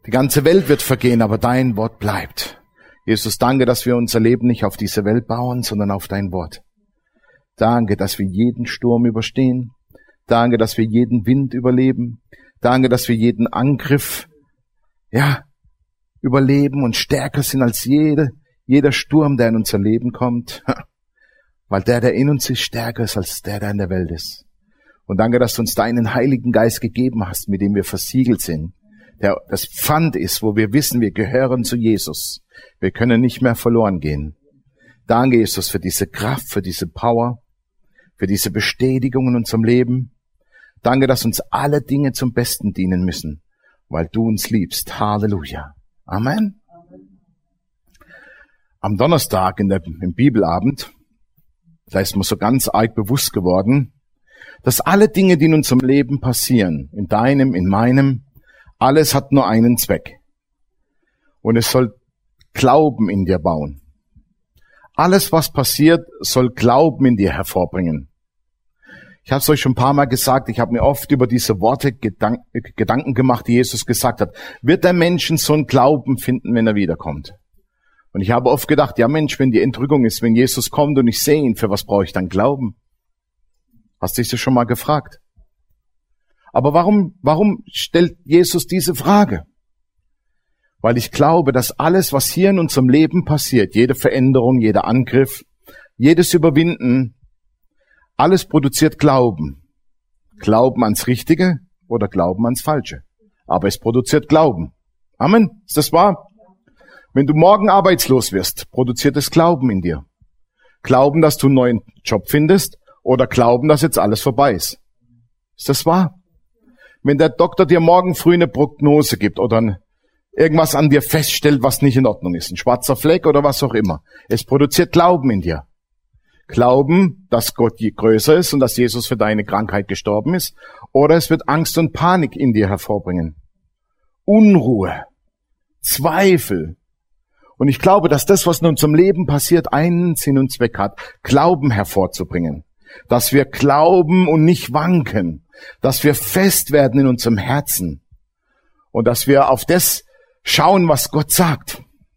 Die ganze Welt wird vergehen, aber dein Wort bleibt. Jesus, danke, dass wir unser Leben nicht auf diese Welt bauen, sondern auf dein Wort. Danke, dass wir jeden Sturm überstehen. Danke, dass wir jeden Wind überleben. Danke, dass wir jeden Angriff, überleben und stärker sind als jeder Sturm, der in unser Leben kommt. Weil der in uns ist, stärker ist als der in der Welt ist. Und danke, dass du uns deinen Heiligen Geist gegeben hast, mit dem wir versiegelt sind. Der das Pfand ist, wo wir wissen, wir gehören zu Jesus. Wir können nicht mehr verloren gehen. Danke, Jesus, für diese Kraft, für diese Power, für diese Bestätigung in unserem Leben. Danke, dass uns alle Dinge zum Besten dienen müssen, weil du uns liebst. Halleluja. Amen. Am Donnerstag im Bibelabend, da ist mir so ganz arg bewusst geworden, dass alle Dinge, die in unserem Leben passieren, in deinem, in meinem, alles hat nur einen Zweck. Und es soll Glauben in dir bauen. Alles, was passiert, soll Glauben in dir hervorbringen. Ich habe es euch schon ein paar Mal gesagt, ich habe mir oft über diese Worte Gedanken gemacht, die Jesus gesagt hat. Wird der Menschensohn Glauben finden, wenn er wiederkommt? Und ich habe oft gedacht, ja Mensch, wenn die Entrückung ist, wenn Jesus kommt und ich sehe ihn, für was brauche ich dann Glauben? Hast du dich das schon mal gefragt? Aber warum stellt Jesus diese Frage? Weil ich glaube, dass alles, was hier in unserem Leben passiert, jede Veränderung, jeder Angriff, jedes Überwinden, alles produziert Glauben. Glauben ans Richtige oder Glauben ans Falsche. Aber es produziert Glauben. Amen. Ist das wahr? Wenn du morgen arbeitslos wirst, produziert es Glauben in dir. Glauben, dass du einen neuen Job findest oder Glauben, dass jetzt alles vorbei ist. Ist das wahr? Wenn der Doktor dir morgen früh eine Prognose gibt oder irgendwas an dir feststellt, was nicht in Ordnung ist, ein schwarzer Fleck oder was auch immer, es produziert Glauben in dir. Glauben, dass Gott größer ist und dass Jesus für deine Krankheit gestorben ist, oder es wird Angst und Panik in dir hervorbringen. Unruhe, Zweifel. Und ich glaube, dass das, was in unserem Leben passiert, einen Sinn und Zweck hat, Glauben hervorzubringen. Dass wir glauben und nicht wanken. Dass wir fest werden in unserem Herzen. Und dass wir auf das schauen, was Gott sagt.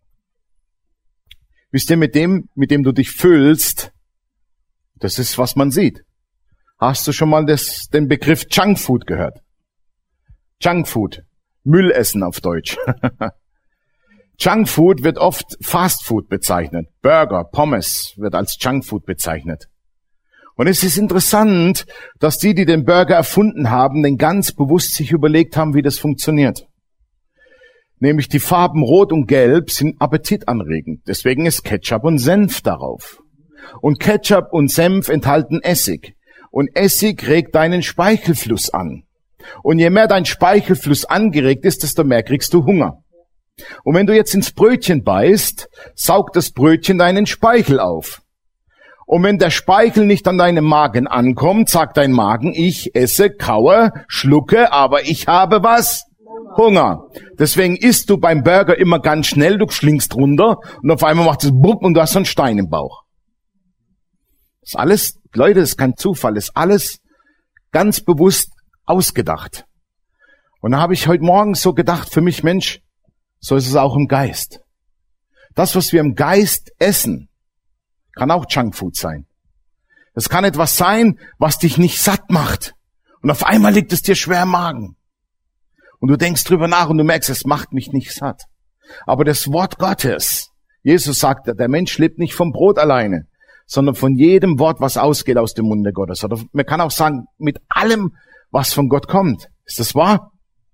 Wisst ihr, mit dem du dich fühlst, das ist, was man sieht. Hast du schon mal den Begriff Junkfood gehört? Junkfood. Müllessen auf Deutsch. Junkfood wird oft Fastfood bezeichnet. Burger, Pommes wird als Junkfood bezeichnet. Und es ist interessant, dass die den Burger erfunden haben, den ganz bewusst sich überlegt haben, wie das funktioniert. Nämlich die Farben Rot und Gelb sind appetitanregend. Deswegen ist Ketchup und Senf darauf. Und Ketchup und Senf enthalten Essig. Und Essig regt deinen Speichelfluss an. Und je mehr dein Speichelfluss angeregt ist, desto mehr kriegst du Hunger. Und wenn du jetzt ins Brötchen beißt, saugt das Brötchen deinen Speichel auf. Und wenn der Speichel nicht an deinem Magen ankommt, sagt dein Magen, ich esse, kaue, schlucke, aber ich habe was? Hunger. Deswegen isst du beim Burger immer ganz schnell, du schlingst runter und auf einmal macht es bupp und du hast so einen Stein im Bauch. Das ist alles, Leute, das ist kein Zufall, das ist alles ganz bewusst ausgedacht. Und da habe ich heute Morgen so gedacht, für mich, Mensch, so ist es auch im Geist. Das, was wir im Geist essen, kann auch Junkfood sein. Es kann etwas sein, was dich nicht satt macht. Und auf einmal liegt es dir schwer im Magen. Und du denkst drüber nach und du merkst, es macht mich nicht satt. Aber das Wort Gottes, Jesus sagte, der Mensch lebt nicht vom Brot alleine, sondern von jedem Wort, was ausgeht aus dem Munde Gottes. Oder man kann auch sagen, mit allem, was von Gott kommt. Ist das wahr?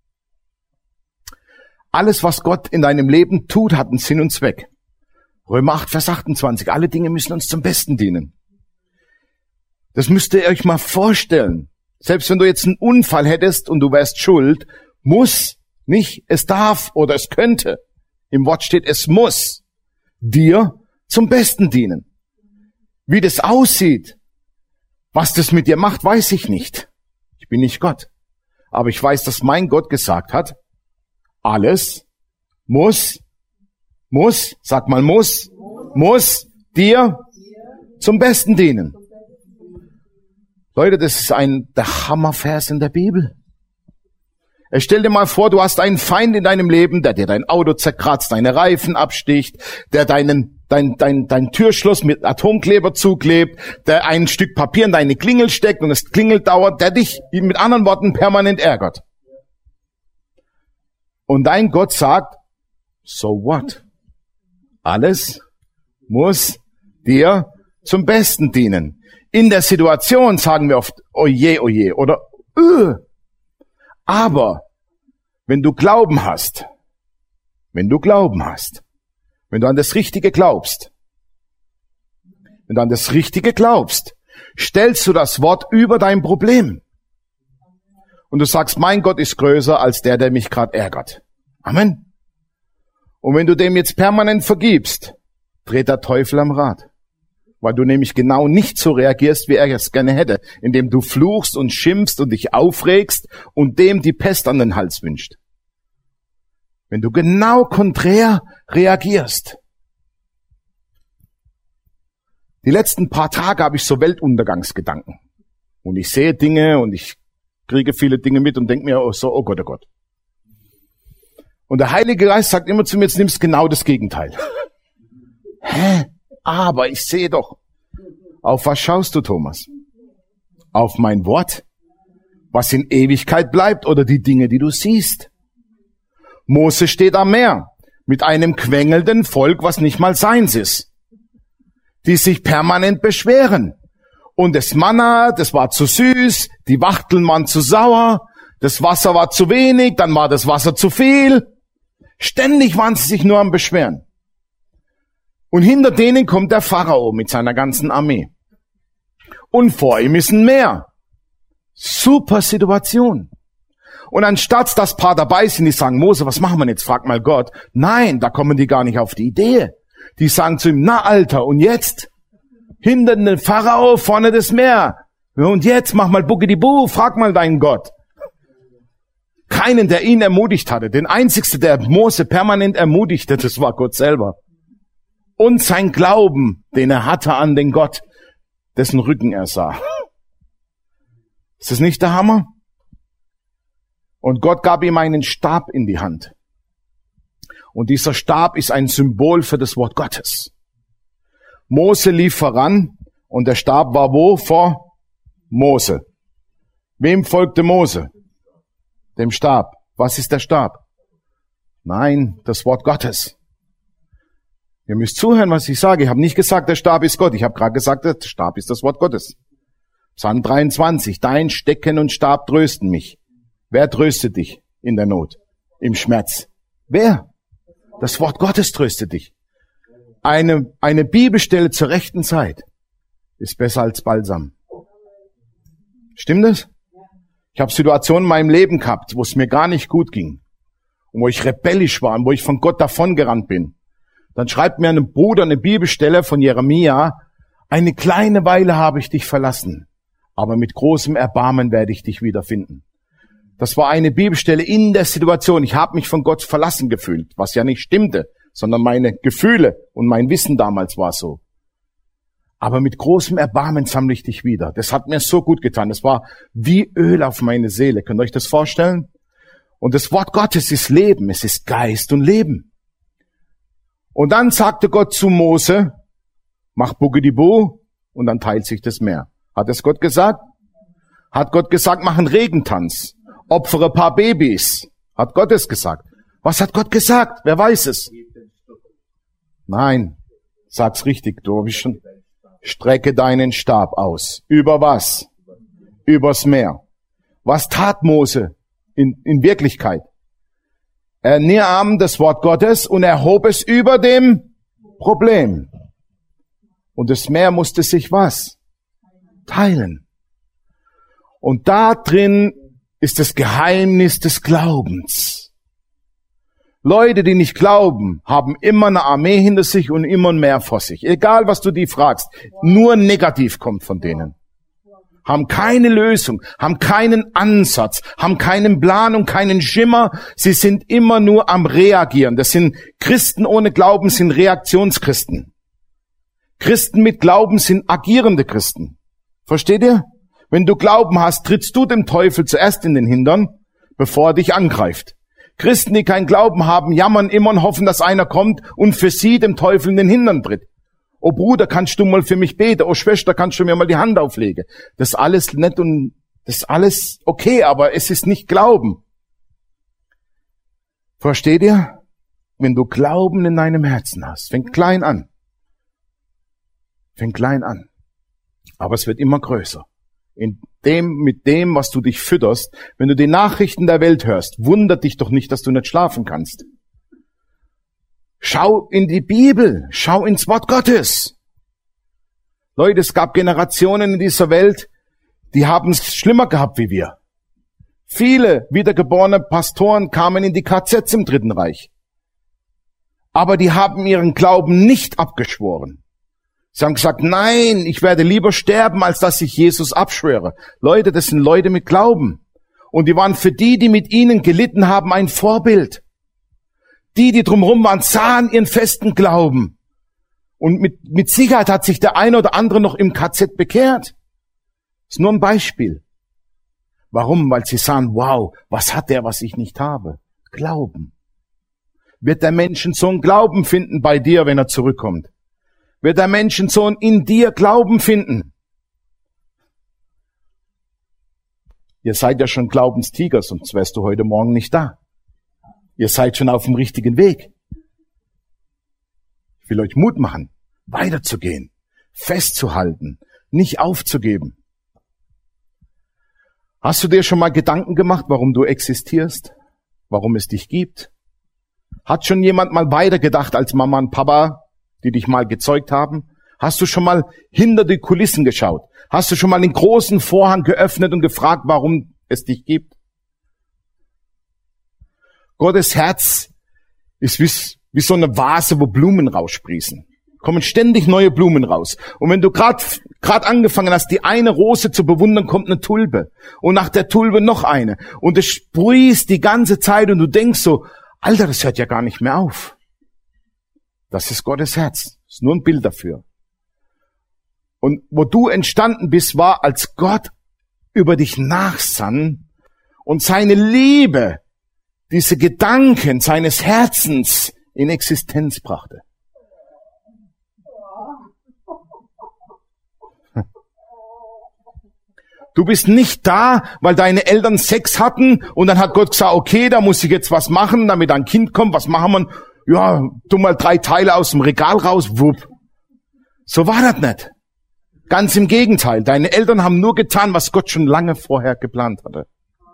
Alles, was Gott in deinem Leben tut, hat einen Sinn und Zweck. Römer 8, Vers 28. Alle Dinge müssen uns zum Besten dienen. Das müsst ihr euch mal vorstellen. Selbst wenn du jetzt einen Unfall hättest und du wärst schuld, muss, nicht, es darf oder es könnte. Im Wort steht, es muss dir zum Besten dienen. Wie das aussieht, was das mit dir macht, weiß ich nicht. Ich bin nicht Gott. Aber ich weiß, dass mein Gott gesagt hat, alles muss, sag mal muss dir zum Besten dienen. Leute, das ist der Hammervers in der Bibel. Stell dir mal vor, du hast einen Feind in deinem Leben, der dir dein Auto zerkratzt, deine Reifen absticht, der dein Türschloss mit Atomkleber zuklebt, der ein Stück Papier in deine Klingel steckt und es klingelt dauert, der dich mit anderen Worten permanent ärgert. Und dein Gott sagt, so what? Alles muss dir zum Besten dienen. In der Situation sagen wir oft, oje, oje, oder aber wenn du Glauben hast, wenn du an das Richtige glaubst, stellst du das Wort über dein Problem. Und du sagst, mein Gott ist größer als der mich gerade ärgert. Amen. Und wenn du dem jetzt permanent vergibst, dreht der Teufel am Rad. Weil du nämlich genau nicht so reagierst, wie er es gerne hätte, indem du fluchst und schimpfst und dich aufregst und dem die Pest an den Hals wünscht. Wenn du genau konträr reagierst. Die letzten paar Tage habe ich so Weltuntergangsgedanken. Und ich sehe Dinge und ich kriege viele Dinge mit und denke mir so, oh Gott, oh Gott. Und der Heilige Geist sagt immer zu mir, jetzt nimmst genau das Gegenteil. Hä? Aber ich sehe doch. Auf was schaust du, Thomas? Auf mein Wort? Was in Ewigkeit bleibt oder die Dinge, die du siehst? Mose steht am Meer mit einem quengelnden Volk, was nicht mal seins ist. Die sich permanent beschweren. Und das Manna, das war zu süß, die Wachteln waren zu sauer, das Wasser war zu wenig, dann war das Wasser zu viel. Ständig waren sie sich nur am Beschweren. Und hinter denen kommt der Pharao mit seiner ganzen Armee. Und vor ihm ist ein Meer. Super Situation. Und anstatt dass paar dabei sind, die sagen, Mose, was machen wir jetzt? Frag mal Gott. Nein, da kommen die gar nicht auf die Idee. Die sagen zu ihm, na Alter, und jetzt? Hinter den Pharao, vorne das Meer. Und jetzt mach mal Buggidi-Bu, frag mal deinen Gott. Keinen, der ihn ermutigt hatte. Den einzigsten, der Mose permanent ermutigte, das war Gott selber. Und sein Glauben, den er hatte an den Gott, dessen Rücken er sah. Ist das nicht der Hammer? Und Gott gab ihm einen Stab in die Hand. Und dieser Stab ist ein Symbol für das Wort Gottes. Mose lief voran und der Stab war wo? Vor Mose. Wem folgte Mose? Dem Stab. Was ist der Stab? Nein, das Wort Gottes. Ihr müsst zuhören, was ich sage. Ich habe nicht gesagt, der Stab ist Gott. Ich habe gerade gesagt, der Stab ist das Wort Gottes. Psalm 23. Dein Stecken und Stab trösten mich. Wer tröstet dich in der Not, im Schmerz? Wer? Das Wort Gottes tröstet dich. Eine Bibelstelle zur rechten Zeit ist besser als Balsam. Stimmt das? Ich habe Situationen in meinem Leben gehabt, wo es mir gar nicht gut ging. Und wo ich rebellisch war und wo ich von Gott davongerannt bin. Dann schreibt mir ein Bruder eine Bibelstelle von Jeremia, eine kleine Weile habe ich dich verlassen, aber mit großem Erbarmen werde ich dich wiederfinden. Das war eine Bibelstelle in der Situation. Ich habe mich von Gott verlassen gefühlt, was ja nicht stimmte, sondern meine Gefühle und mein Wissen damals war so. Aber mit großem Erbarmen sammle ich dich wieder. Das hat mir so gut getan. Das war wie Öl auf meine Seele. Könnt ihr euch das vorstellen? Und das Wort Gottes ist Leben. Es ist Geist und Leben. Und dann sagte Gott zu Mose, mach Buggidi-Bu, und dann teilt sich das Meer. Hat es Gott gesagt? Hat Gott gesagt, mach einen Regentanz, opfere ein paar Babys. Hat Gott es gesagt? Was hat Gott gesagt? Wer weiß es? Nein, sag's richtig, du bist schon. Strecke deinen Stab aus. Über was? Übers Meer. Was tat Mose in Wirklichkeit? Er nahm das Wort Gottes und erhob es über dem Problem. Und das Meer musste sich was? Teilen. Und da drin ist das Geheimnis des Glaubens. Leute, die nicht glauben, haben immer eine Armee hinter sich und immer ein Meer vor sich. Egal, was du die fragst, nur negativ kommt von denen. Haben keine Lösung, haben keinen Ansatz, haben keinen Plan und keinen Schimmer. Sie sind immer nur am Reagieren. Das sind Christen ohne Glauben, sind Reaktionschristen. Christen mit Glauben sind agierende Christen. Versteht ihr? Wenn du Glauben hast, trittst du dem Teufel zuerst in den Hintern, bevor er dich angreift. Christen, die keinen Glauben haben, jammern immer und hoffen, dass einer kommt und für sie dem Teufel in den Hintern tritt. Oh Bruder, kannst du mal für mich beten? Oh Schwester, kannst du mir mal die Hand auflegen? Das ist alles nett und das ist alles okay, aber es ist nicht Glauben. Versteht ihr? Wenn du Glauben in deinem Herzen hast, fängt klein an. Fängt klein an. Aber es wird immer größer. Mit dem, was du dich fütterst, wenn du die Nachrichten der Welt hörst, wundert dich doch nicht, dass du nicht schlafen kannst. Schau in die Bibel, schau ins Wort Gottes. Leute, es gab Generationen in dieser Welt, die haben es schlimmer gehabt wie wir. Viele wiedergeborene Pastoren kamen in die KZs im Dritten Reich. Aber die haben ihren Glauben nicht abgeschworen. Sie haben gesagt, nein, ich werde lieber sterben, als dass ich Jesus abschwöre. Leute, das sind Leute mit Glauben. Und die waren für die mit ihnen gelitten haben, ein Vorbild. Die drumherum waren, sahen ihren festen Glauben. Und mit Sicherheit hat sich der eine oder andere noch im KZ bekehrt. Das ist nur ein Beispiel. Warum? Weil sie sahen, wow, was hat der, was ich nicht habe? Glauben. Wird der Menschensohn Glauben finden bei dir, wenn er zurückkommt? Wird der Menschensohn in dir Glauben finden? Ihr seid ja schon Glaubenstiger, sonst wärst du heute Morgen nicht da. Ihr seid schon auf dem richtigen Weg. Ich will euch Mut machen, weiterzugehen, festzuhalten, nicht aufzugeben. Hast du dir schon mal Gedanken gemacht, warum du existierst? Warum es dich gibt? Hat schon jemand mal weitergedacht als Mama und Papa, die dich mal gezeugt haben? Hast du schon mal hinter die Kulissen geschaut? Hast du schon mal den großen Vorhang geöffnet und gefragt, warum es dich gibt? Gottes Herz ist wie so eine Vase, wo Blumen raussprießen. Kommen ständig neue Blumen raus. Und wenn du gerade angefangen hast, die eine Rose zu bewundern, kommt eine Tulpe. Und nach der Tulpe noch eine. Und es sprießt die ganze Zeit und du denkst so, Alter, das hört ja gar nicht mehr auf. Das ist Gottes Herz. Das ist nur ein Bild dafür. Und wo du entstanden bist, war, als Gott über dich nachsann und seine Liebe, diese Gedanken seines Herzens in Existenz brachte. Du bist nicht da, weil deine Eltern Sex hatten und dann hat Gott gesagt, okay, da muss ich jetzt was machen, damit ein Kind kommt. Was machen wir? Ja, tu mal 3 Teile aus dem Regal raus, wupp. So war das nicht. Ganz im Gegenteil. Deine Eltern haben nur getan, was Gott schon lange vorher geplant hatte.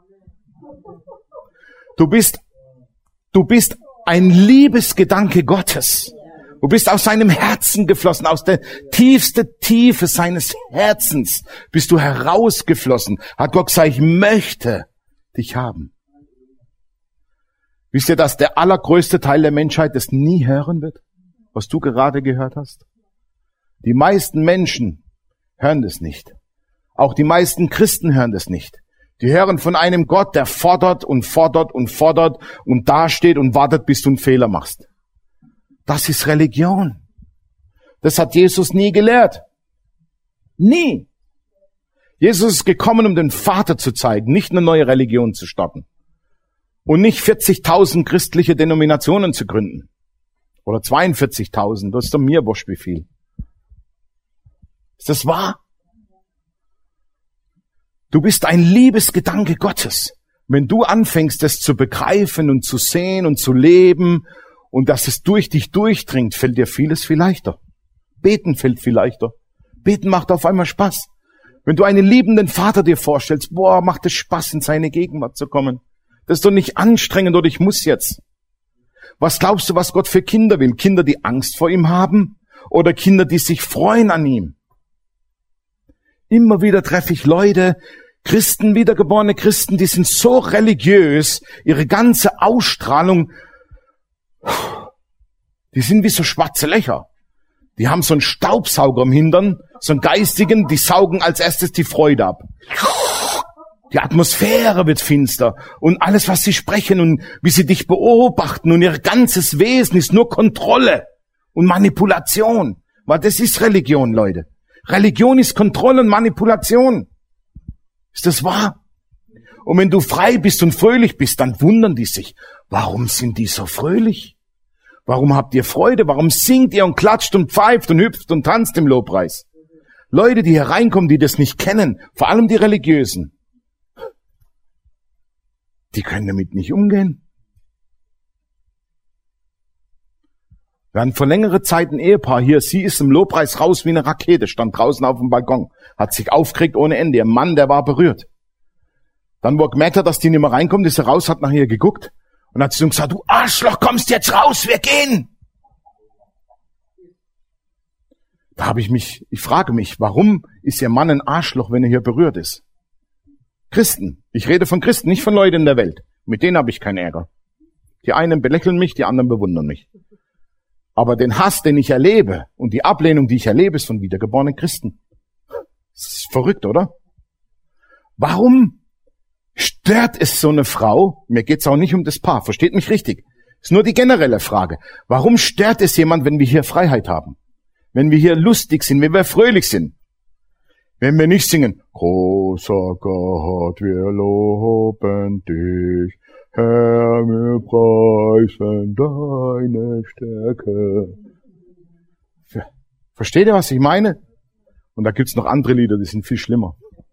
Du bist ein Liebesgedanke Gottes. Du bist aus seinem Herzen geflossen, aus der tiefsten Tiefe seines Herzens bist du herausgeflossen. Hat Gott gesagt, ich möchte dich haben. Wisst ihr, dass der allergrößte Teil der Menschheit das nie hören wird, was du gerade gehört hast? Die meisten Menschen hören das nicht. Auch die meisten Christen hören das nicht. Die hören von einem Gott, der fordert und fordert und fordert und dasteht und wartet, bis du einen Fehler machst. Das ist Religion. Das hat Jesus nie gelehrt. Nie. Jesus ist gekommen, um den Vater zu zeigen, nicht eine neue Religion zu starten. Und nicht 40.000 christliche Denominationen zu gründen. Oder 42.000, das ist doch mir wurscht wie viel. Ist das wahr? Du bist ein Liebesgedanke Gottes. Wenn du anfängst, das zu begreifen und zu sehen und zu leben und dass es durch dich durchdringt, fällt dir vieles viel leichter. Beten fällt viel leichter. Beten macht auf einmal Spaß. Wenn du einen liebenden Vater dir vorstellst, boah, macht es Spaß, in seine Gegenwart zu kommen. Das ist doch nicht anstrengend oder ich muss jetzt. Was glaubst du, was Gott für Kinder will? Kinder, die Angst vor ihm haben oder Kinder, die sich freuen an ihm? Immer wieder treffe ich Leute, Christen, wiedergeborene Christen, die sind so religiös, ihre ganze Ausstrahlung, die sind wie so schwarze Löcher. Die haben so einen Staubsauger im Hintern, so einen geistigen, die saugen als erstes die Freude ab. Die Atmosphäre wird finster und alles, was sie sprechen und wie sie dich beobachten und ihr ganzes Wesen ist nur Kontrolle und Manipulation. Weil das ist Religion, Leute. Religion ist Kontrolle und Manipulation. Ist das wahr? Und wenn du frei bist und fröhlich bist, dann wundern die sich, warum sind die so fröhlich? Warum habt ihr Freude? Warum singt ihr und klatscht und pfeift und hüpft und tanzt im Lobpreis? Leute, die hier reinkommen, die das nicht kennen, vor allem die Religiösen, die können damit nicht umgehen. Wir hatten vor längerer Zeit ein Ehepaar hier, sie ist im Lobpreis raus wie eine Rakete, stand draußen auf dem Balkon, hat sich aufgeregt ohne Ende. Ihr Mann, der war berührt. Dann, wo er gemerkt hat, dass die nicht mehr reinkommt, ist er raus, hat nach ihr geguckt und hat zu ihm gesagt, du Arschloch, kommst jetzt raus, wir gehen. Da ich frage mich, warum ist ihr Mann ein Arschloch, wenn er hier berührt ist? Christen, ich rede von Christen, nicht von Leuten in der Welt. Mit denen habe ich keinen Ärger. Die einen belächeln mich, die anderen bewundern mich. Aber den Hass, den ich erlebe und die Ablehnung, die ich erlebe, ist von wiedergeborenen Christen. Das ist verrückt, oder? Warum stört es so eine Frau? Mir geht's auch nicht um das Paar, versteht mich richtig. Ist nur die generelle Frage. Warum stört es jemand, wenn wir hier Freiheit haben? Wenn wir hier lustig sind, wenn wir fröhlich sind? Wenn wir nicht singen, großer Gott, wir loben dich, Herr, wir preisen deine Stärke. Versteht ihr, was ich meine? Und da gibt's noch andere Lieder, die sind viel schlimmer.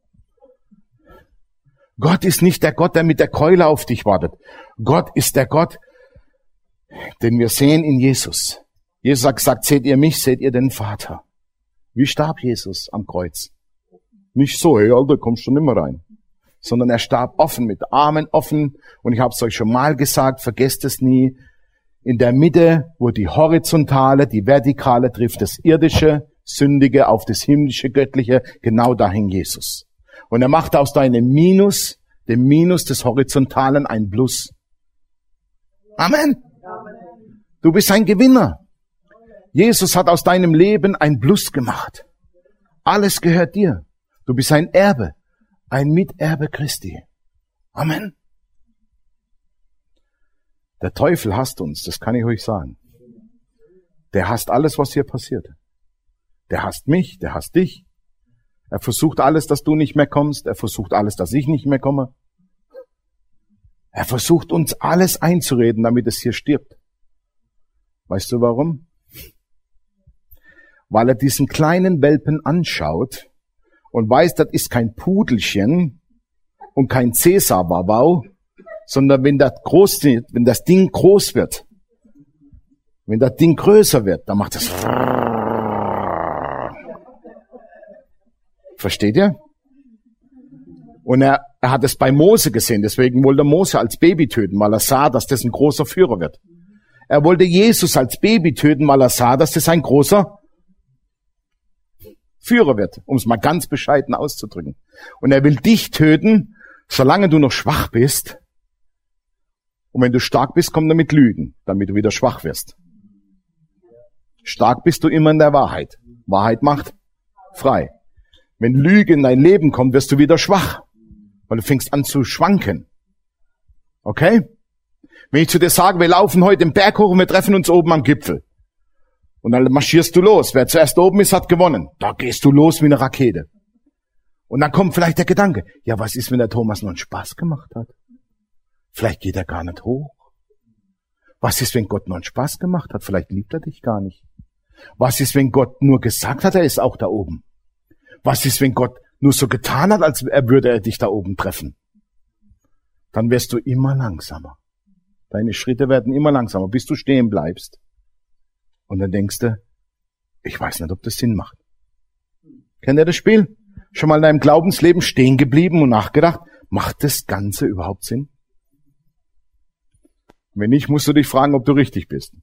Gott ist nicht der Gott, der mit der Keule auf dich wartet. Gott ist der Gott, den wir sehen in Jesus. Jesus hat gesagt, seht ihr mich, seht ihr den Vater. Wie starb Jesus am Kreuz? Nicht so, hey Alter, kommst schon immer rein. Sondern er starb offen, mit Armen offen. Und ich habe es euch schon mal gesagt, vergesst es nie. In der Mitte, wo die horizontale, die vertikale trifft, das irdische, sündige auf das himmlische, göttliche, genau dahin Jesus. Und er macht aus deinem Minus, dem Minus des Horizontalen, ein Plus. Amen. Du bist ein Gewinner. Jesus hat aus deinem Leben ein Plus gemacht. Alles gehört dir. Du bist ein Erbe. Ein Miterbe Christi. Amen. Der Teufel hasst uns, das kann ich euch sagen. Der hasst alles, was hier passiert. Der hasst mich, der hasst dich. Er versucht alles, dass du nicht mehr kommst. Er versucht alles, dass ich nicht mehr komme. Er versucht uns alles einzureden, damit es hier stirbt. Weißt du warum? Weil er diesen kleinen Welpen anschaut und weiß, das ist kein Pudelchen und kein Cäsar-Babau, sondern wenn das Ding groß wird, wenn das Ding größer wird, dann macht das. Versteht ihr? Und er hat es bei Mose gesehen, deswegen wollte er Mose als Baby töten, weil er sah, dass das ein großer Führer wird. Er wollte Jesus als Baby töten, weil er sah, dass das ein großer Führer wird, um es mal ganz bescheiden auszudrücken. Und er will dich töten, solange du noch schwach bist. Und wenn du stark bist, kommt er mit Lügen, damit du wieder schwach wirst. Stark bist du immer in der Wahrheit. Wahrheit macht frei. Wenn Lüge in dein Leben kommt, wirst du wieder schwach, weil du fängst an zu schwanken. Okay? Wenn ich zu dir sage, wir laufen heute den Berg hoch und wir treffen uns oben am Gipfel. Und dann marschierst du los. Wer zuerst oben ist, hat gewonnen. Da gehst du los wie eine Rakete. Und dann kommt vielleicht der Gedanke, ja, was ist, wenn der Thomas nur einen Spaß gemacht hat? Vielleicht geht er gar nicht hoch. Was ist, wenn Gott nur einen Spaß gemacht hat? Vielleicht liebt er dich gar nicht. Was ist, wenn Gott nur gesagt hat, er ist auch da oben? Was ist, wenn Gott nur so getan hat, als würde er dich da oben treffen? Dann wirst du immer langsamer. Deine Schritte werden immer langsamer, bis du stehen bleibst. Und dann denkst du, ich weiß nicht, ob das Sinn macht. Kennt ihr das Spiel? Schon mal in deinem Glaubensleben stehen geblieben und nachgedacht, macht das Ganze überhaupt Sinn? Wenn nicht, musst du dich fragen, ob du richtig bist.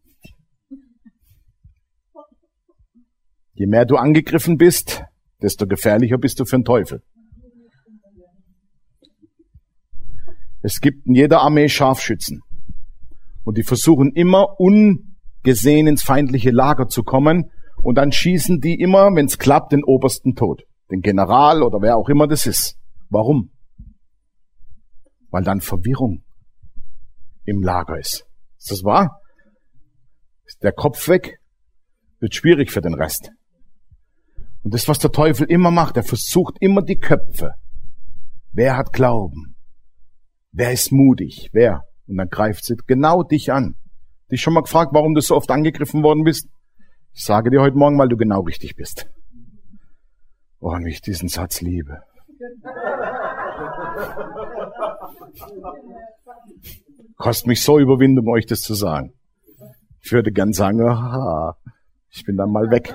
Je mehr du angegriffen bist, desto gefährlicher bist du für den Teufel. Es gibt in jeder Armee Scharfschützen. Und die versuchen immer ungesehen ins feindliche Lager zu kommen. Und dann schießen die immer, wenn es klappt, den obersten tot. Den General oder wer auch immer das ist. Warum? Weil dann Verwirrung im Lager ist. Ist das wahr? Ist der Kopf weg, wird schwierig für den Rest. Und das, was der Teufel immer macht, er versucht immer die Köpfe. Wer hat Glauben? Wer ist mutig? Wer? Und dann greift sie genau dich an. Dich schon mal gefragt, warum du so oft angegriffen worden bist? Ich sage dir heute Morgen, weil du genau richtig bist. Oh, und wie ich diesen Satz liebe. Kostet mich so Überwindung, euch das zu sagen. Ich würde gern sagen, aha, ich bin dann mal weg.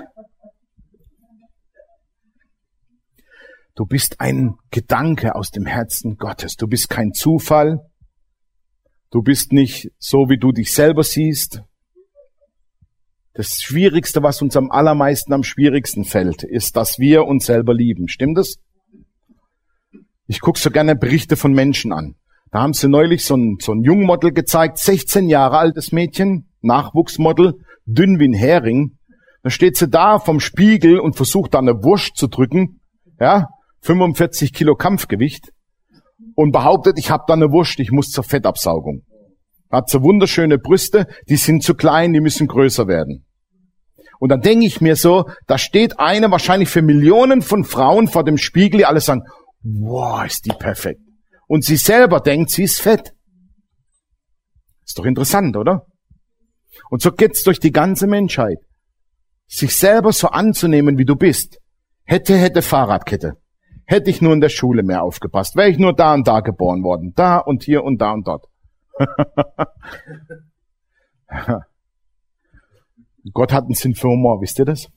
Du bist ein Gedanke aus dem Herzen Gottes. Du bist kein Zufall. Du bist nicht so, wie du dich selber siehst. Das Schwierigste, was uns am allermeisten am schwierigsten fällt, ist, dass wir uns selber lieben. Stimmt das? Ich gucke so gerne Berichte von Menschen an. Da haben sie neulich so ein Jungmodel gezeigt, 16 Jahre altes Mädchen, Nachwuchsmodel, dünn wie ein Hering. Da steht sie da vom Spiegel und versucht da eine Wurst zu drücken, ja, 45 Kilo Kampfgewicht und behauptet, ich habe da eine Wurst, ich muss zur Fettabsaugung. Hat so wunderschöne Brüste, die sind zu klein, die müssen größer werden. Und dann denke ich mir so, da steht eine wahrscheinlich für Millionen von Frauen vor dem Spiegel, die alle sagen, wow, ist die perfekt. Und sie selber denkt, sie ist fett. Ist doch interessant, oder? Und so geht's durch die ganze Menschheit. Sich selber so anzunehmen, wie du bist. Hätte Fahrradkette. Hätte ich nur in der Schule mehr aufgepasst. Wäre ich nur da und da geboren worden. Da und hier und da und dort. Gott hat einen Sinn für Humor, wisst ihr das?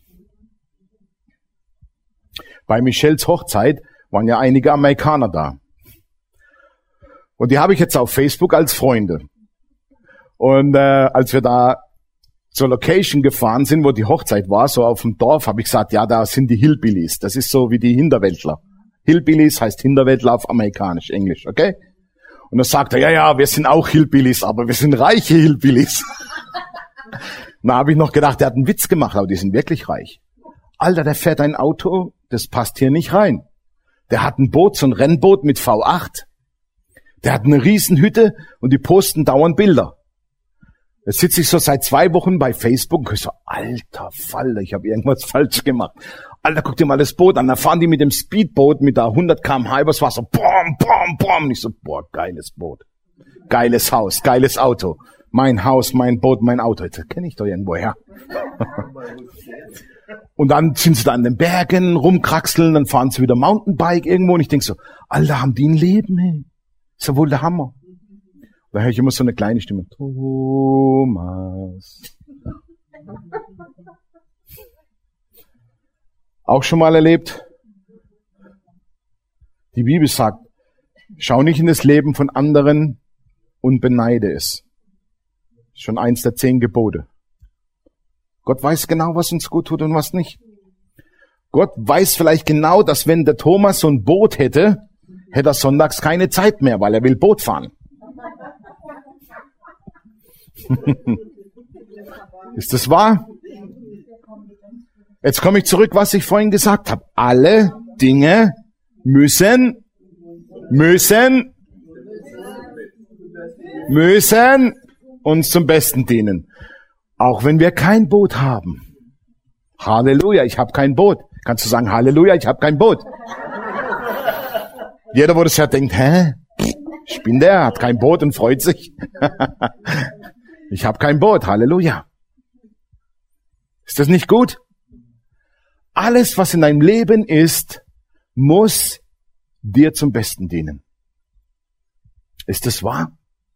Bei Michelles Hochzeit waren ja einige Amerikaner da. Und die habe ich jetzt auf Facebook als Freunde. Und als wir da zur Location gefahren sind, wo die Hochzeit war, so auf dem Dorf, habe ich gesagt, ja, da sind die Hillbillies. Das ist so wie die Hinterwäldler. Hillbillies heißt Hinterwäldler auf Amerikanisch, Englisch, okay? Und dann sagt er, ja, wir sind auch Hillbillies, aber wir sind reiche Hillbillies. Da habe ich noch gedacht, der hat einen Witz gemacht, aber die sind wirklich reich. Alter, der fährt ein Auto, das passt hier nicht rein. Der hat ein Boot, so ein Rennboot mit V8. Der hat eine Riesenhütte und die posten dauernd Bilder. Jetzt sitze ich so seit 2 Wochen bei Facebook und ich so, alter Falter, ich habe irgendwas falsch gemacht. Alter, guck dir mal das Boot an. Da fahren die mit dem Speedboot mit da 100 km/h übers Wasser. Bom, bom, bom. Und ich so, boah, geiles Boot. Geiles Haus, geiles Auto. Mein Haus, mein Boot, mein Auto. Das kenne ich doch irgendwo her. Und dann sind sie da an den Bergen, rumkraxeln, dann fahren sie wieder Mountainbike irgendwo. Und ich denk so, Alter, haben die ein Leben, ey. Ist ja wohl der Hammer. Da höre ich immer so eine kleine Stimme. Thomas. Auch schon mal erlebt? Die Bibel sagt, schau nicht in das Leben von anderen und beneide es. Schon eins der 10 Gebote. Gott weiß genau, was uns gut tut und was nicht. Gott weiß vielleicht genau, dass wenn der Thomas so ein Boot hätte, hätte er sonntags keine Zeit mehr, weil er will Boot fahren. Ist das wahr? Jetzt komme ich zurück, was ich vorhin gesagt habe. Alle Dinge müssen uns zum Besten dienen. Auch wenn wir kein Boot haben. Halleluja, ich habe kein Boot. Kannst du sagen, Halleluja, ich habe kein Boot. Jeder, wo das hört, denkt, hä? Ich bin der, hat kein Boot und freut sich. Ich habe kein Boot, Halleluja. Ist das nicht gut? Alles, was in deinem Leben ist, muss dir zum Besten dienen. Ist das wahr?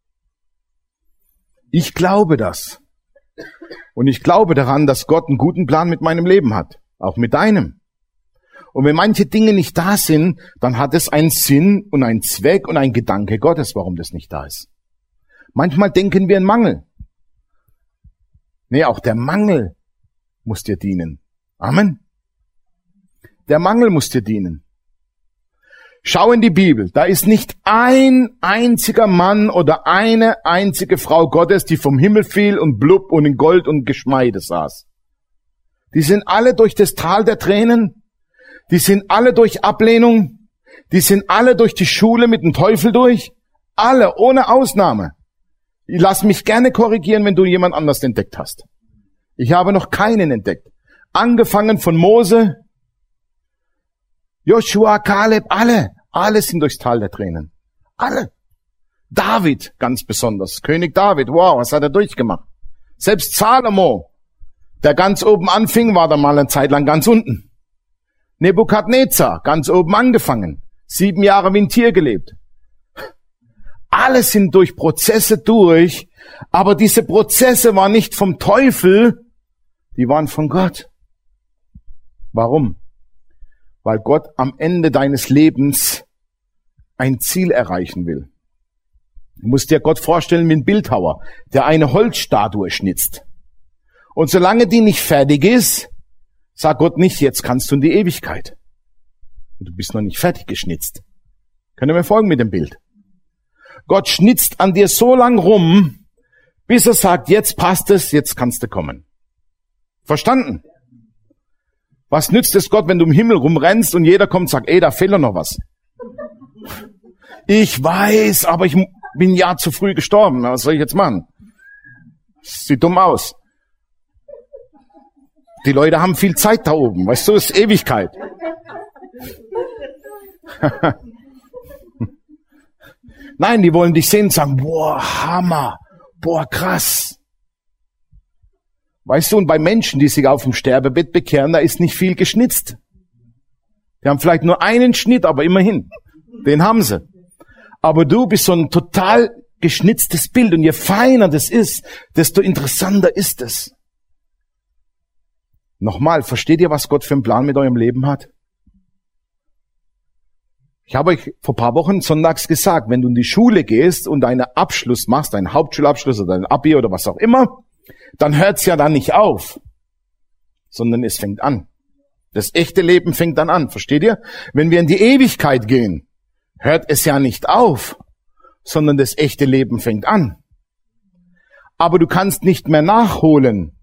Ich glaube das. Und ich glaube daran, dass Gott einen guten Plan mit meinem Leben hat. Auch mit deinem. Und wenn manche Dinge nicht da sind, dann hat es einen Sinn und einen Zweck und einen Gedanke Gottes, warum das nicht da ist. Manchmal denken wir in Mangel. Nee, auch der Mangel muss dir dienen. Amen. Der Mangel muss dir dienen. Schau in die Bibel. Da ist nicht ein einziger Mann oder eine einzige Frau Gottes, die vom Himmel fiel und blub und in Gold und Geschmeide saß. Die sind alle durch das Tal der Tränen. Die sind alle durch Ablehnung. Die sind alle durch die Schule mit dem Teufel durch. Alle, ohne Ausnahme. Ich lass mich gerne korrigieren, wenn du jemand anders entdeckt hast. Ich habe noch keinen entdeckt. Angefangen von Mose, Joshua, Kaleb, alle sind durchs Tal der Tränen. Alle. David ganz besonders. König David, wow, was hat er durchgemacht? Selbst Salomo, der ganz oben anfing, war da mal eine Zeit lang ganz unten. Nebukadnezar, ganz oben angefangen. 7 Jahre wie ein Tier gelebt. Alle sind durch Prozesse durch, aber diese Prozesse waren nicht vom Teufel, die waren von Gott. Warum? Weil Gott am Ende deines Lebens ein Ziel erreichen will. Du musst dir Gott vorstellen wie ein Bildhauer, der eine Holzstatue schnitzt. Und solange die nicht fertig ist, sagt Gott nicht, jetzt kannst du in die Ewigkeit. Und du bist noch nicht fertig geschnitzt. Könnt ihr mir folgen mit dem Bild? Gott schnitzt an dir so lang rum, bis er sagt, jetzt passt es, jetzt kannst du kommen. Verstanden? Was nützt es Gott, wenn du im Himmel rumrennst und jeder kommt und sagt, da fehlt noch was? Ich weiß, aber ich bin ein Jahr zu früh gestorben. Was soll ich jetzt machen? Sieht dumm aus. Die Leute haben viel Zeit da oben. Weißt du, es ist Ewigkeit. Nein, die wollen dich sehen und sagen, boah, Hammer, boah, krass. Weißt du, und bei Menschen, die sich auf dem Sterbebett bekehren, da ist nicht viel geschnitzt. Die haben vielleicht nur einen Schnitt, aber immerhin. Den haben sie. Aber du bist so ein total geschnitztes Bild. Und je feiner das ist, desto interessanter ist es. Nochmal, versteht ihr, was Gott für einen Plan mit eurem Leben hat? Ich habe euch vor ein paar Wochen sonntags gesagt, wenn du in die Schule gehst und einen Abschluss machst, einen Hauptschulabschluss oder ein Abi oder was auch immer, dann hört's ja dann nicht auf, sondern es fängt an. Das echte Leben fängt dann an, versteht ihr? Wenn wir in die Ewigkeit gehen, hört es ja nicht auf, sondern das echte Leben fängt an. Aber du kannst nicht mehr nachholen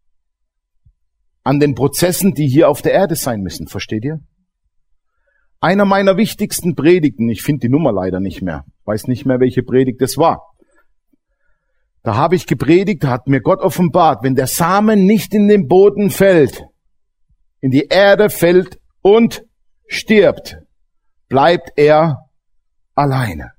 an den Prozessen, die hier auf der Erde sein müssen, versteht ihr? Einer meiner wichtigsten Predigten, ich finde die Nummer leider nicht mehr, weiß nicht mehr, welche Predigt es war. Da habe ich gepredigt, da hat mir Gott offenbart, wenn der Samen nicht in den Boden fällt, in die Erde fällt und stirbt, bleibt er alleine.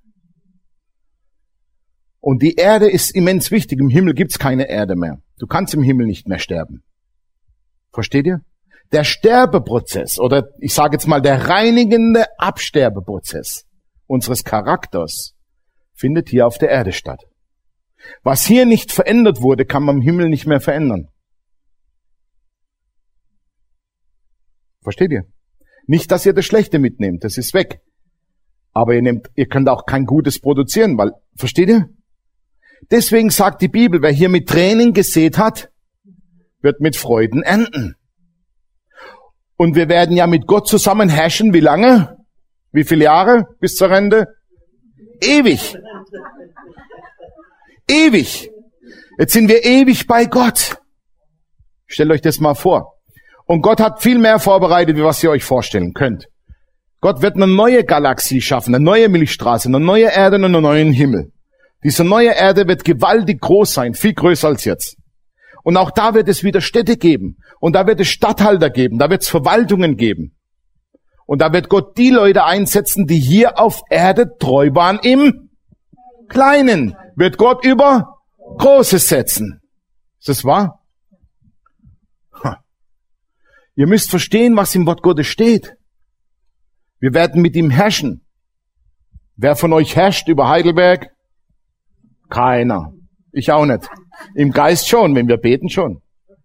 Und die Erde ist immens wichtig. Im Himmel gibt's keine Erde mehr. Du kannst im Himmel nicht mehr sterben. Versteht ihr? Der Sterbeprozess oder ich sage jetzt mal der reinigende Absterbeprozess unseres Charakters findet hier auf der Erde statt. Was hier nicht verändert wurde, kann man im Himmel nicht mehr verändern. Versteht ihr? Nicht, dass ihr das Schlechte mitnehmt, das ist weg. Aber ihr könnt auch kein Gutes produzieren, weil, versteht ihr? Deswegen sagt die Bibel, wer hier mit Tränen gesät hat, wird mit Freuden ernten. Und wir werden ja mit Gott zusammen herrschen. Wie lange? Wie viele Jahre bis zur Rente? Ewig. Ewig. Jetzt sind wir ewig bei Gott. Stellt euch das mal vor. Und Gott hat viel mehr vorbereitet, wie was ihr euch vorstellen könnt. Gott wird eine neue Galaxie schaffen, eine neue Milchstraße, eine neue Erde und einen neuen Himmel. Diese neue Erde wird gewaltig groß sein, viel größer als jetzt. Und auch da wird es wieder Städte geben. Und da wird es Statthalter geben. Da wird es Verwaltungen geben. Und da wird Gott die Leute einsetzen, die hier auf Erde treu waren. Im Kleinen wird Gott über Großes setzen. Ist das wahr? Ihr müsst verstehen, was im Wort Gottes steht. Wir werden mit ihm herrschen. Wer von euch herrscht über Heidelberg? Keiner. Ich auch nicht. Im Geist schon, wenn wir beten schon.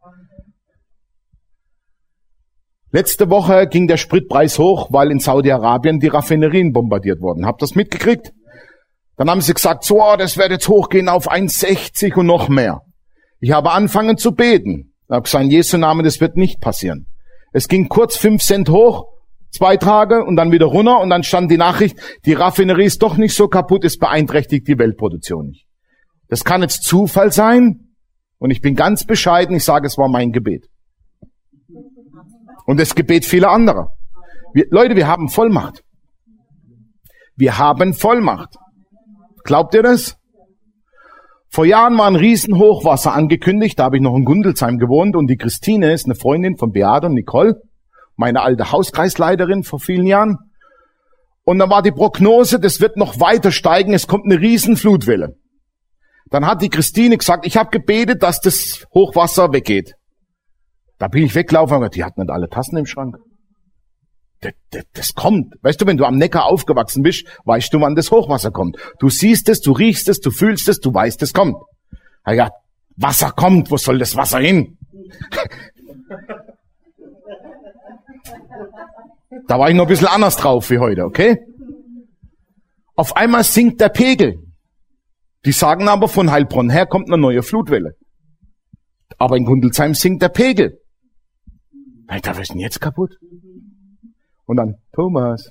Letzte Woche ging der Spritpreis hoch, weil in Saudi-Arabien die Raffinerien bombardiert wurden. Habt ihr das mitgekriegt? Dann haben sie gesagt, so, das wird jetzt hochgehen auf 1,60 und noch mehr. Ich habe angefangen zu beten. Ich habe gesagt, in Jesu Namen, das wird nicht passieren. Es ging kurz 5 Cent hoch, 2 Tage und dann wieder runter und dann stand die Nachricht, die Raffinerie ist doch nicht so kaputt, es beeinträchtigt die Weltproduktion nicht. Das kann jetzt Zufall sein und ich bin ganz bescheiden, ich sage, es war mein Gebet. Und das Gebet vieler anderer. Leute, wir haben Vollmacht. Wir haben Vollmacht. Glaubt ihr das? Vor Jahren war ein Riesenhochwasser angekündigt, da habe ich noch in Gundelsheim gewohnt und die Christine ist eine Freundin von Beate und Nicole, meine alte Hauskreisleiterin vor vielen Jahren. Und dann war die Prognose, das wird noch weiter steigen, es kommt eine riesen Flutwelle. Dann hat die Christine gesagt, ich habe gebetet, dass das Hochwasser weggeht. Da bin ich weggelaufen und gesagt, die hatten nicht alle Tassen im Schrank. Das kommt. Weißt du, wenn du am Neckar aufgewachsen bist, weißt du, wann das Hochwasser kommt. Du siehst es, du riechst es, du fühlst es, du weißt, es kommt. Ja, Wasser kommt, wo soll das Wasser hin? Da war ich noch ein bisschen anders drauf wie heute, okay? Auf einmal sinkt der Pegel. Die sagen aber, von Heilbronn her kommt eine neue Flutwelle. Aber in Gundelsheim sinkt der Pegel. Alter, was ist denn jetzt kaputt? Und dann, Thomas.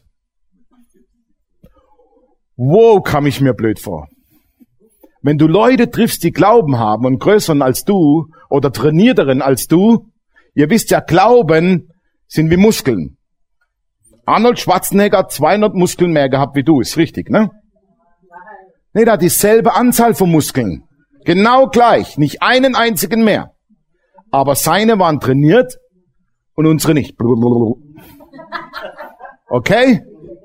Wow, kam ich mir blöd vor. Wenn du Leute triffst, die Glauben haben und größeren als du oder trainierteren als du, ihr wisst ja, Glauben sind wie Muskeln. Arnold Schwarzenegger hat 200 Muskeln mehr gehabt wie du, ist richtig, ne? Nee, der hat dieselbe Anzahl von Muskeln. Genau gleich, nicht einen einzigen mehr. Aber seine waren trainiert und unsere nicht. Okay?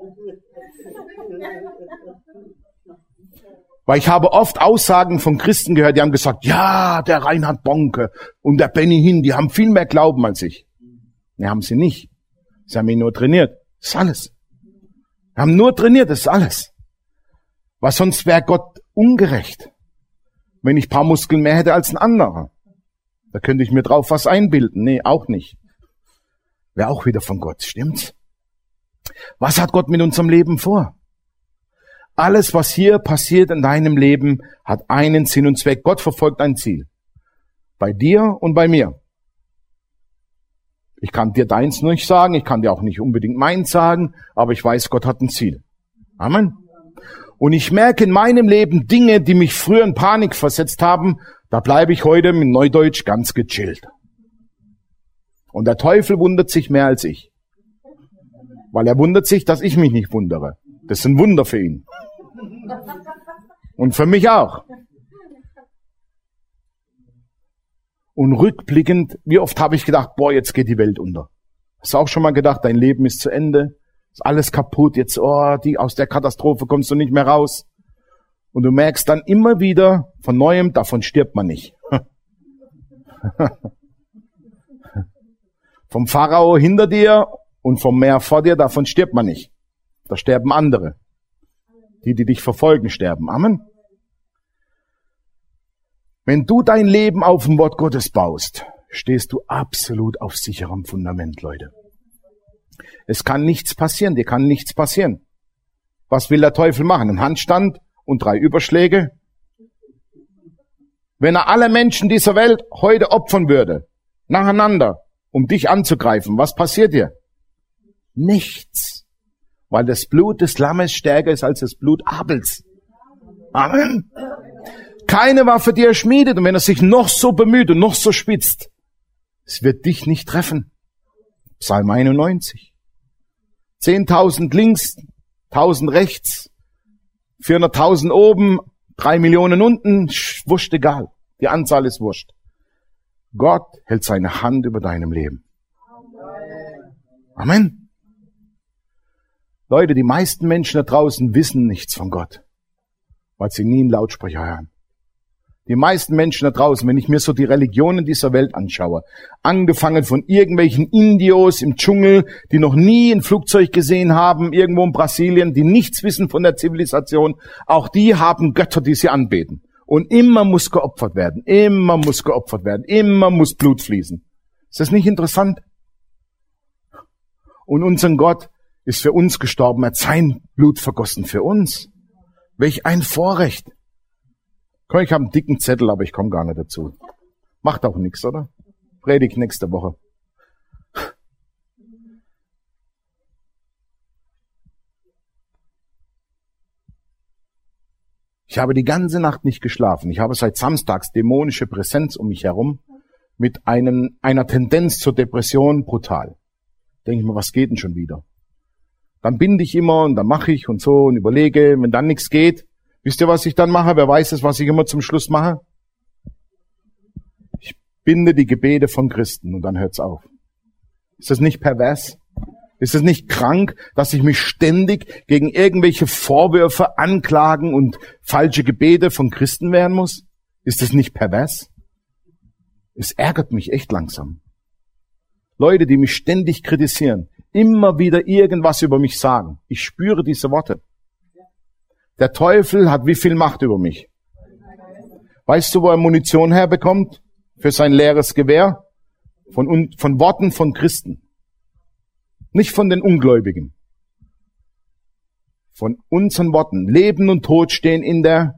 Weil ich habe oft Aussagen von Christen gehört, die haben gesagt, ja, der Reinhard Bonke und der Benny Hinn, die haben viel mehr Glauben als ich. Nee, haben sie nicht. Sie haben ihn nur trainiert. Das ist alles. Sie haben nur trainiert, das ist alles. Weil sonst wäre Gott ungerecht, wenn ich ein paar Muskeln mehr hätte als ein anderer. Da könnte ich mir drauf was einbilden. Nee, auch nicht. Wäre auch wieder von Gott, stimmt's? Was hat Gott mit unserem Leben vor? Alles, was hier passiert in deinem Leben, hat einen Sinn und Zweck. Gott verfolgt ein Ziel. Bei dir und bei mir. Ich kann dir deins nicht sagen, ich kann dir auch nicht unbedingt meins sagen, aber ich weiß, Gott hat ein Ziel. Amen. Und ich merke in meinem Leben Dinge, die mich früher in Panik versetzt haben, da bleibe ich heute mit Neudeutsch ganz gechillt. Und der Teufel wundert sich mehr als ich. Weil er wundert sich, dass ich mich nicht wundere. Das ist ein Wunder für ihn. Und für mich auch. Und rückblickend, wie oft habe ich gedacht, boah, jetzt geht die Welt unter. Hast du auch schon mal gedacht, dein Leben ist zu Ende, ist alles kaputt, jetzt, aus der Katastrophe kommst du nicht mehr raus. Und du merkst dann immer wieder von Neuem, davon stirbt man nicht. Vom Pharao hinter dir und vom Meer vor dir, davon stirbt man nicht. Da sterben andere. Die dich verfolgen, sterben. Amen. Wenn du dein Leben auf dem Wort Gottes baust, stehst du absolut auf sicherem Fundament, Leute. Es kann nichts passieren, dir kann nichts passieren. Was will der Teufel machen? Ein Handstand und 3 Überschläge? Wenn er alle Menschen dieser Welt heute opfern würde, nacheinander, um dich anzugreifen, was passiert dir? Nichts. Weil das Blut des Lammes stärker ist als das Blut Abels. Amen. Keine Waffe, die er schmiedet, und wenn er sich noch so bemüht und noch so spitzt, es wird dich nicht treffen. Psalm 91. 10.000 links, 1.000 rechts, 400.000 oben, 3 Millionen unten, wurscht egal. Die Anzahl ist wurscht. Gott hält seine Hand über deinem Leben. Amen. Leute, die meisten Menschen da draußen wissen nichts von Gott, weil sie nie einen Lautsprecher hören. Die meisten Menschen da draußen, wenn ich mir so die Religionen dieser Welt anschaue, angefangen von irgendwelchen Indios im Dschungel, die noch nie ein Flugzeug gesehen haben, irgendwo in Brasilien, die nichts wissen von der Zivilisation, auch die haben Götter, die sie anbeten. Und immer muss geopfert werden, immer muss geopfert werden, immer muss Blut fließen. Ist das nicht interessant? Und unser Gott ist für uns gestorben, er hat sein Blut vergossen für uns. Welch ein Vorrecht. Ich habe einen dicken Zettel, aber ich komme gar nicht dazu. Macht auch nichts, oder? Predigt nächste Woche. Ich habe die ganze Nacht nicht geschlafen. Ich habe seit Samstags dämonische Präsenz um mich herum mit einer Tendenz zur Depression brutal. Denke ich mir, was geht denn schon wieder? Dann binde ich immer und dann mache ich und so und überlege, wenn dann nichts geht, wisst ihr, was ich dann mache? Wer weiß es, was ich immer zum Schluss mache? Ich binde die Gebete von Christen und dann hört's auf. Ist das nicht pervers? Ist es nicht krank, dass ich mich ständig gegen irgendwelche Vorwürfe, Anklagen und falsche Gebete von Christen wehren muss? Ist es nicht pervers? Es ärgert mich echt langsam. Leute, die mich ständig kritisieren, immer wieder irgendwas über mich sagen. Ich spüre diese Worte. Der Teufel hat wie viel Macht über mich? Weißt du, wo er Munition herbekommt? Für sein leeres Gewehr? Von Worten von Christen. Nicht von den Ungläubigen. Von unseren Worten. Leben und Tod stehen in der...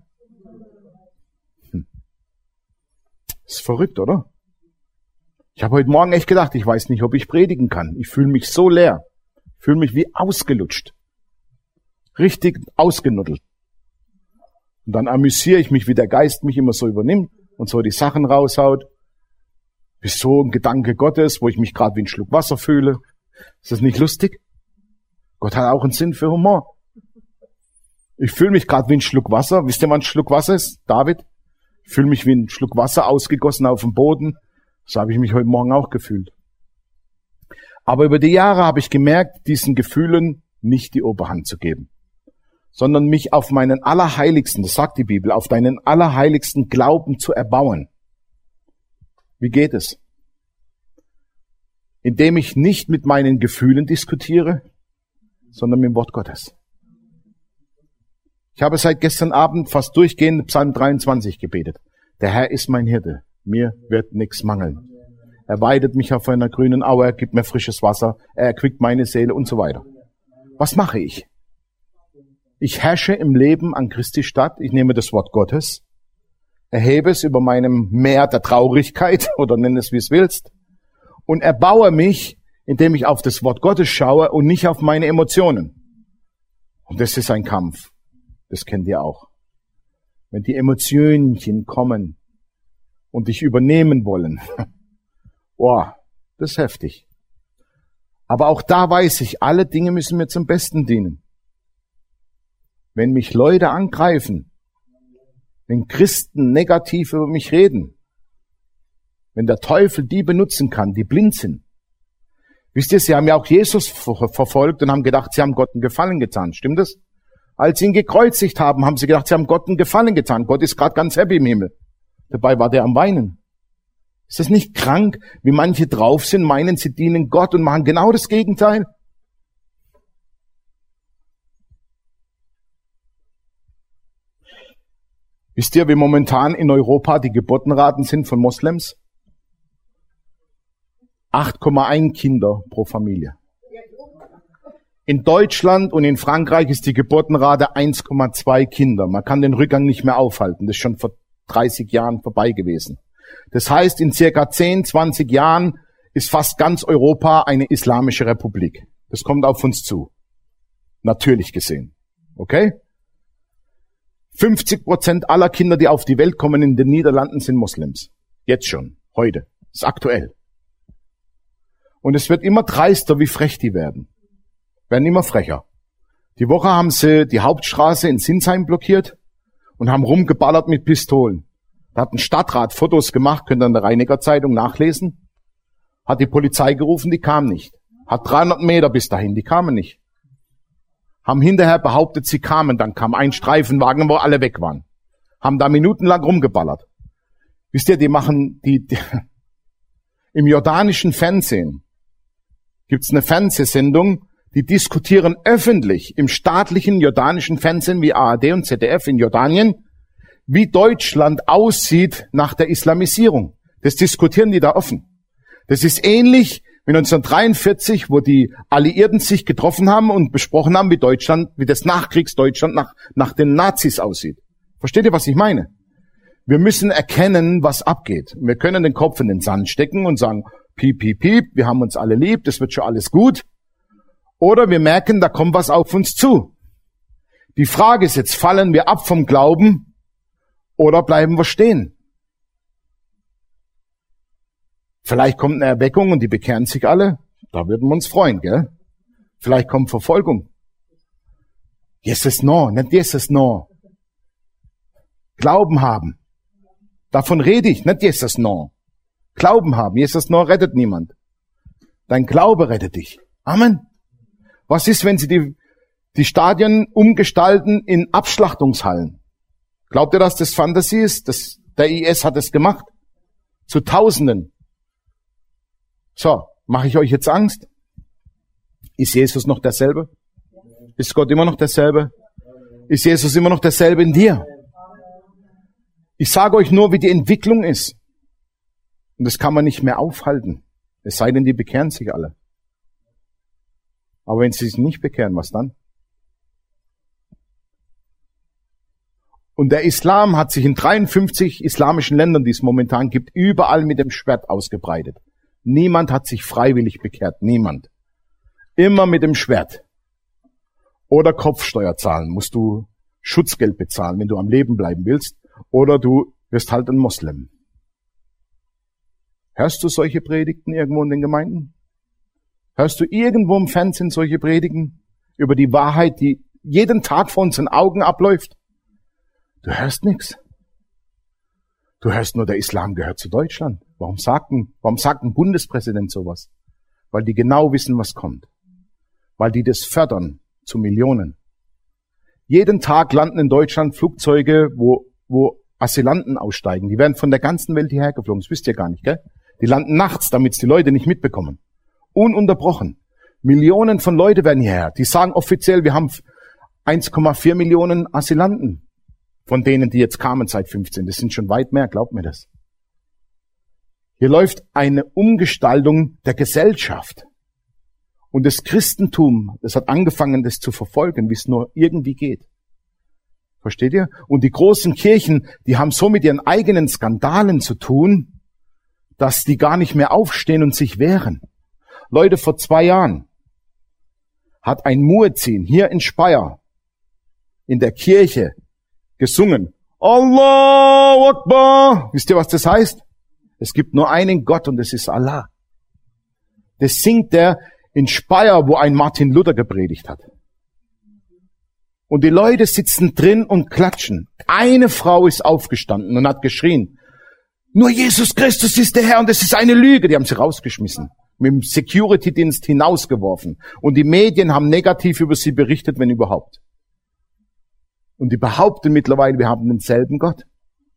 Ist verrückt, oder? Ich habe heute Morgen echt gedacht, ich weiß nicht, ob ich predigen kann. Ich fühle mich so leer. Ich fühle mich wie ausgelutscht. Richtig ausgenuddelt. Und dann amüsiere ich mich, wie der Geist mich immer so übernimmt und so die Sachen raushaut. Bis so ein Gedanke Gottes, wo ich mich gerade wie ein Schluck Wasser fühle. Ist das nicht lustig? Gott hat auch einen Sinn für Humor. Ich fühle mich gerade wie ein Schluck Wasser. Wisst ihr, was ein Schluck Wasser ist? David? Ich fühle mich wie ein Schluck Wasser ausgegossen auf dem Boden. So habe ich mich heute Morgen auch gefühlt. Aber über die Jahre habe ich gemerkt, diesen Gefühlen nicht die Oberhand zu geben, sondern mich auf meinen allerheiligsten, das sagt die Bibel, auf deinen allerheiligsten Glauben zu erbauen. Wie geht es? Indem ich nicht mit meinen Gefühlen diskutiere, sondern mit dem Wort Gottes. Ich habe seit gestern Abend fast durchgehend Psalm 23 gebetet. Der Herr ist mein Hirte, mir wird nichts mangeln. Er weidet mich auf einer grünen Aue, er gibt mir frisches Wasser, er erquickt meine Seele und so weiter. Was mache ich? Ich herrsche im Leben an Christi statt, ich nehme das Wort Gottes, erhebe es über meinem Meer der Traurigkeit oder nenne es wie es willst und erbaue mich, indem ich auf das Wort Gottes schaue und nicht auf meine Emotionen. Und das ist ein Kampf. Das kennt ihr auch. Wenn die Emotionchen kommen und dich übernehmen wollen, boah, das ist heftig. Aber auch da weiß ich, alle Dinge müssen mir zum Besten dienen. Wenn mich Leute angreifen, wenn Christen negativ über mich reden, wenn der Teufel die benutzen kann, die blind sind. Wisst ihr, sie haben ja auch Jesus verfolgt und haben gedacht, sie haben Gott einen Gefallen getan. Stimmt das? Als sie ihn gekreuzigt haben, haben sie gedacht, sie haben Gott einen Gefallen getan. Gott ist gerade ganz happy im Himmel. Dabei war der am Weinen. Ist das nicht krank, wie manche drauf sind, meinen, sie dienen Gott und machen genau das Gegenteil? Wisst ihr, wie momentan in Europa die Geburtenraten sind von Moslems? 8,1 Kinder pro Familie. In Deutschland und in Frankreich ist die Geburtenrate 1,2 Kinder. Man kann den Rückgang nicht mehr aufhalten. Das ist schon vor 30 Jahren vorbei gewesen. Das heißt, in circa 10, 20 Jahren ist fast ganz Europa eine islamische Republik. Das kommt auf uns zu. Natürlich gesehen. Okay? 50% aller Kinder, die auf die Welt kommen in den Niederlanden, sind Moslems. Jetzt schon. Heute. Das ist aktuell. Und es wird immer dreister, wie frech die werden. Werden immer frecher. Die Woche haben sie die Hauptstraße in Sinsheim blockiert und haben rumgeballert mit Pistolen. Da hat ein Stadtrat Fotos gemacht, könnt ihr in der Rheiniger Zeitung nachlesen. Hat die Polizei gerufen, die kam nicht. Hat 300 Meter bis dahin, die kamen nicht. Haben hinterher behauptet, sie kamen, dann kam ein Streifenwagen, wo alle weg waren. Haben da minutenlang rumgeballert. Wisst ihr, die machen im jordanischen Fernsehen gibt's eine Fernsehsendung, die diskutieren öffentlich im staatlichen jordanischen Fernsehen wie ARD und ZDF in Jordanien, wie Deutschland aussieht nach der Islamisierung. Das diskutieren die da offen. Das ist ähnlich wie 1943, wo die Alliierten sich getroffen haben und besprochen haben, wie Deutschland, wie das Nachkriegsdeutschland nach den Nazis aussieht. Versteht ihr, was ich meine? Wir müssen erkennen, was abgeht. Wir können den Kopf in den Sand stecken und sagen, piep, piep, piep, wir haben uns alle lieb, das wird schon alles gut. Oder wir merken, da kommt was auf uns zu. Die Frage ist jetzt, fallen wir ab vom Glauben oder bleiben wir stehen? Vielleicht kommt eine Erweckung und die bekehren sich alle. Da würden wir uns freuen, gell? Vielleicht kommt Verfolgung. Jesus no, nicht Jesus no. Glauben haben. Davon rede ich, nicht Jesus no. Glauben haben. Jesus no rettet niemand. Dein Glaube rettet dich. Amen. Was ist, wenn sie die Stadien umgestalten in Abschlachtungshallen? Glaubt ihr, dass das Fantasie ist? Der IS hat es gemacht. Zu Tausenden. So, mache ich euch jetzt Angst? Ist Jesus noch derselbe? Ist Gott immer noch derselbe? Ist Jesus immer noch derselbe in dir? Ich sage euch nur, wie die Entwicklung ist. Und das kann man nicht mehr aufhalten. Es sei denn, die bekehren sich alle. Aber wenn sie sich nicht bekehren, was dann? Und der Islam hat sich in 53 islamischen Ländern, die es momentan gibt, überall mit dem Schwert ausgebreitet. Niemand hat sich freiwillig bekehrt. Niemand. Immer mit dem Schwert. Oder Kopfsteuer zahlen. Musst du Schutzgeld bezahlen, wenn du am Leben bleiben willst. Oder du wirst halt ein Moslem. Hörst du solche Predigten irgendwo in den Gemeinden? Hörst du irgendwo im Fernsehen solche Predigen über die Wahrheit, die jeden Tag vor unseren Augen abläuft? Du hörst nichts. Du hörst nur, der Islam gehört zu Deutschland. Warum sagt ein Bundespräsident sowas? Weil die genau wissen, was kommt. Weil die das fördern zu Millionen. Jeden Tag landen in Deutschland Flugzeuge, wo Asylanten aussteigen. Die werden von der ganzen Welt hierher geflogen. Das wisst ihr gar nicht, gell? Die landen nachts, damit es die Leute nicht mitbekommen. Ununterbrochen. Millionen von Leuten werden hierher. Die sagen offiziell, wir haben 1,4 Millionen Asylanten. Von denen, die jetzt kamen seit 15. Das sind schon weit mehr, glaubt mir das. Hier läuft eine Umgestaltung der Gesellschaft. Und das Christentum, das hat angefangen, das zu verfolgen, wie es nur irgendwie geht. Versteht ihr? Und die großen Kirchen, die haben so mit ihren eigenen Skandalen zu tun, dass die gar nicht mehr aufstehen und sich wehren. Leute, vor 2 Jahren hat ein Muezzin hier in Speyer in der Kirche gesungen. Allahu Akbar. Wisst ihr, was das heißt? Es gibt nur einen Gott und das ist Allah. Das singt der in Speyer, wo ein Martin Luther gepredigt hat. Und die Leute sitzen drin und klatschen. Eine Frau ist aufgestanden und hat geschrien, nur Jesus Christus ist der Herr und es ist eine Lüge. Die haben sie rausgeschmissen, mit dem Security-Dienst hinausgeworfen. Und die Medien haben negativ über sie berichtet, wenn überhaupt. Und die behaupten mittlerweile, wir haben denselben Gott.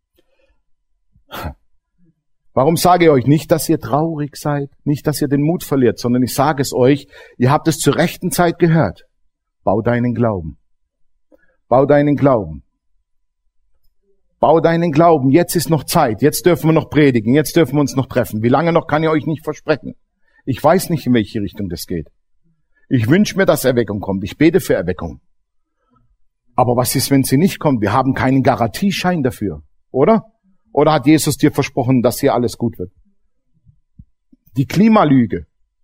Warum sage ich euch nicht, dass ihr traurig seid, nicht, dass ihr den Mut verliert, sondern ich sage es euch, ihr habt es zur rechten Zeit gehört. Bau deinen Glauben. Bau deinen Glauben. Bau deinen Glauben. Jetzt ist noch Zeit. Jetzt dürfen wir noch predigen. Jetzt dürfen wir uns noch treffen. Wie lange noch, kann ich euch nicht versprechen. Ich weiß nicht, in welche Richtung das geht. Ich wünsche mir, dass Erweckung kommt. Ich bete für Erweckung. Aber was ist, wenn sie nicht kommt? Wir haben keinen Garantieschein dafür, oder? Oder hat Jesus dir versprochen, dass hier alles gut wird? Die Klimalüge.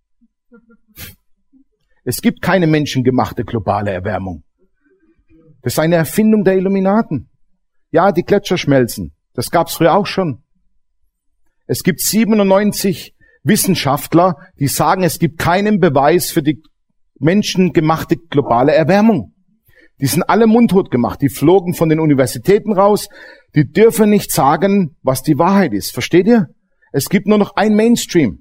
Es gibt keine menschengemachte globale Erwärmung. Das ist eine Erfindung der Illuminaten. Ja, die Gletscher schmelzen. Das gab's früher auch schon. Es gibt 97 Wissenschaftler, die sagen, es gibt keinen Beweis für die menschengemachte globale Erwärmung. Die sind alle mundtot gemacht. Die flogen von den Universitäten raus. Die dürfen nicht sagen, was die Wahrheit ist. Versteht ihr? Es gibt nur noch ein Mainstream.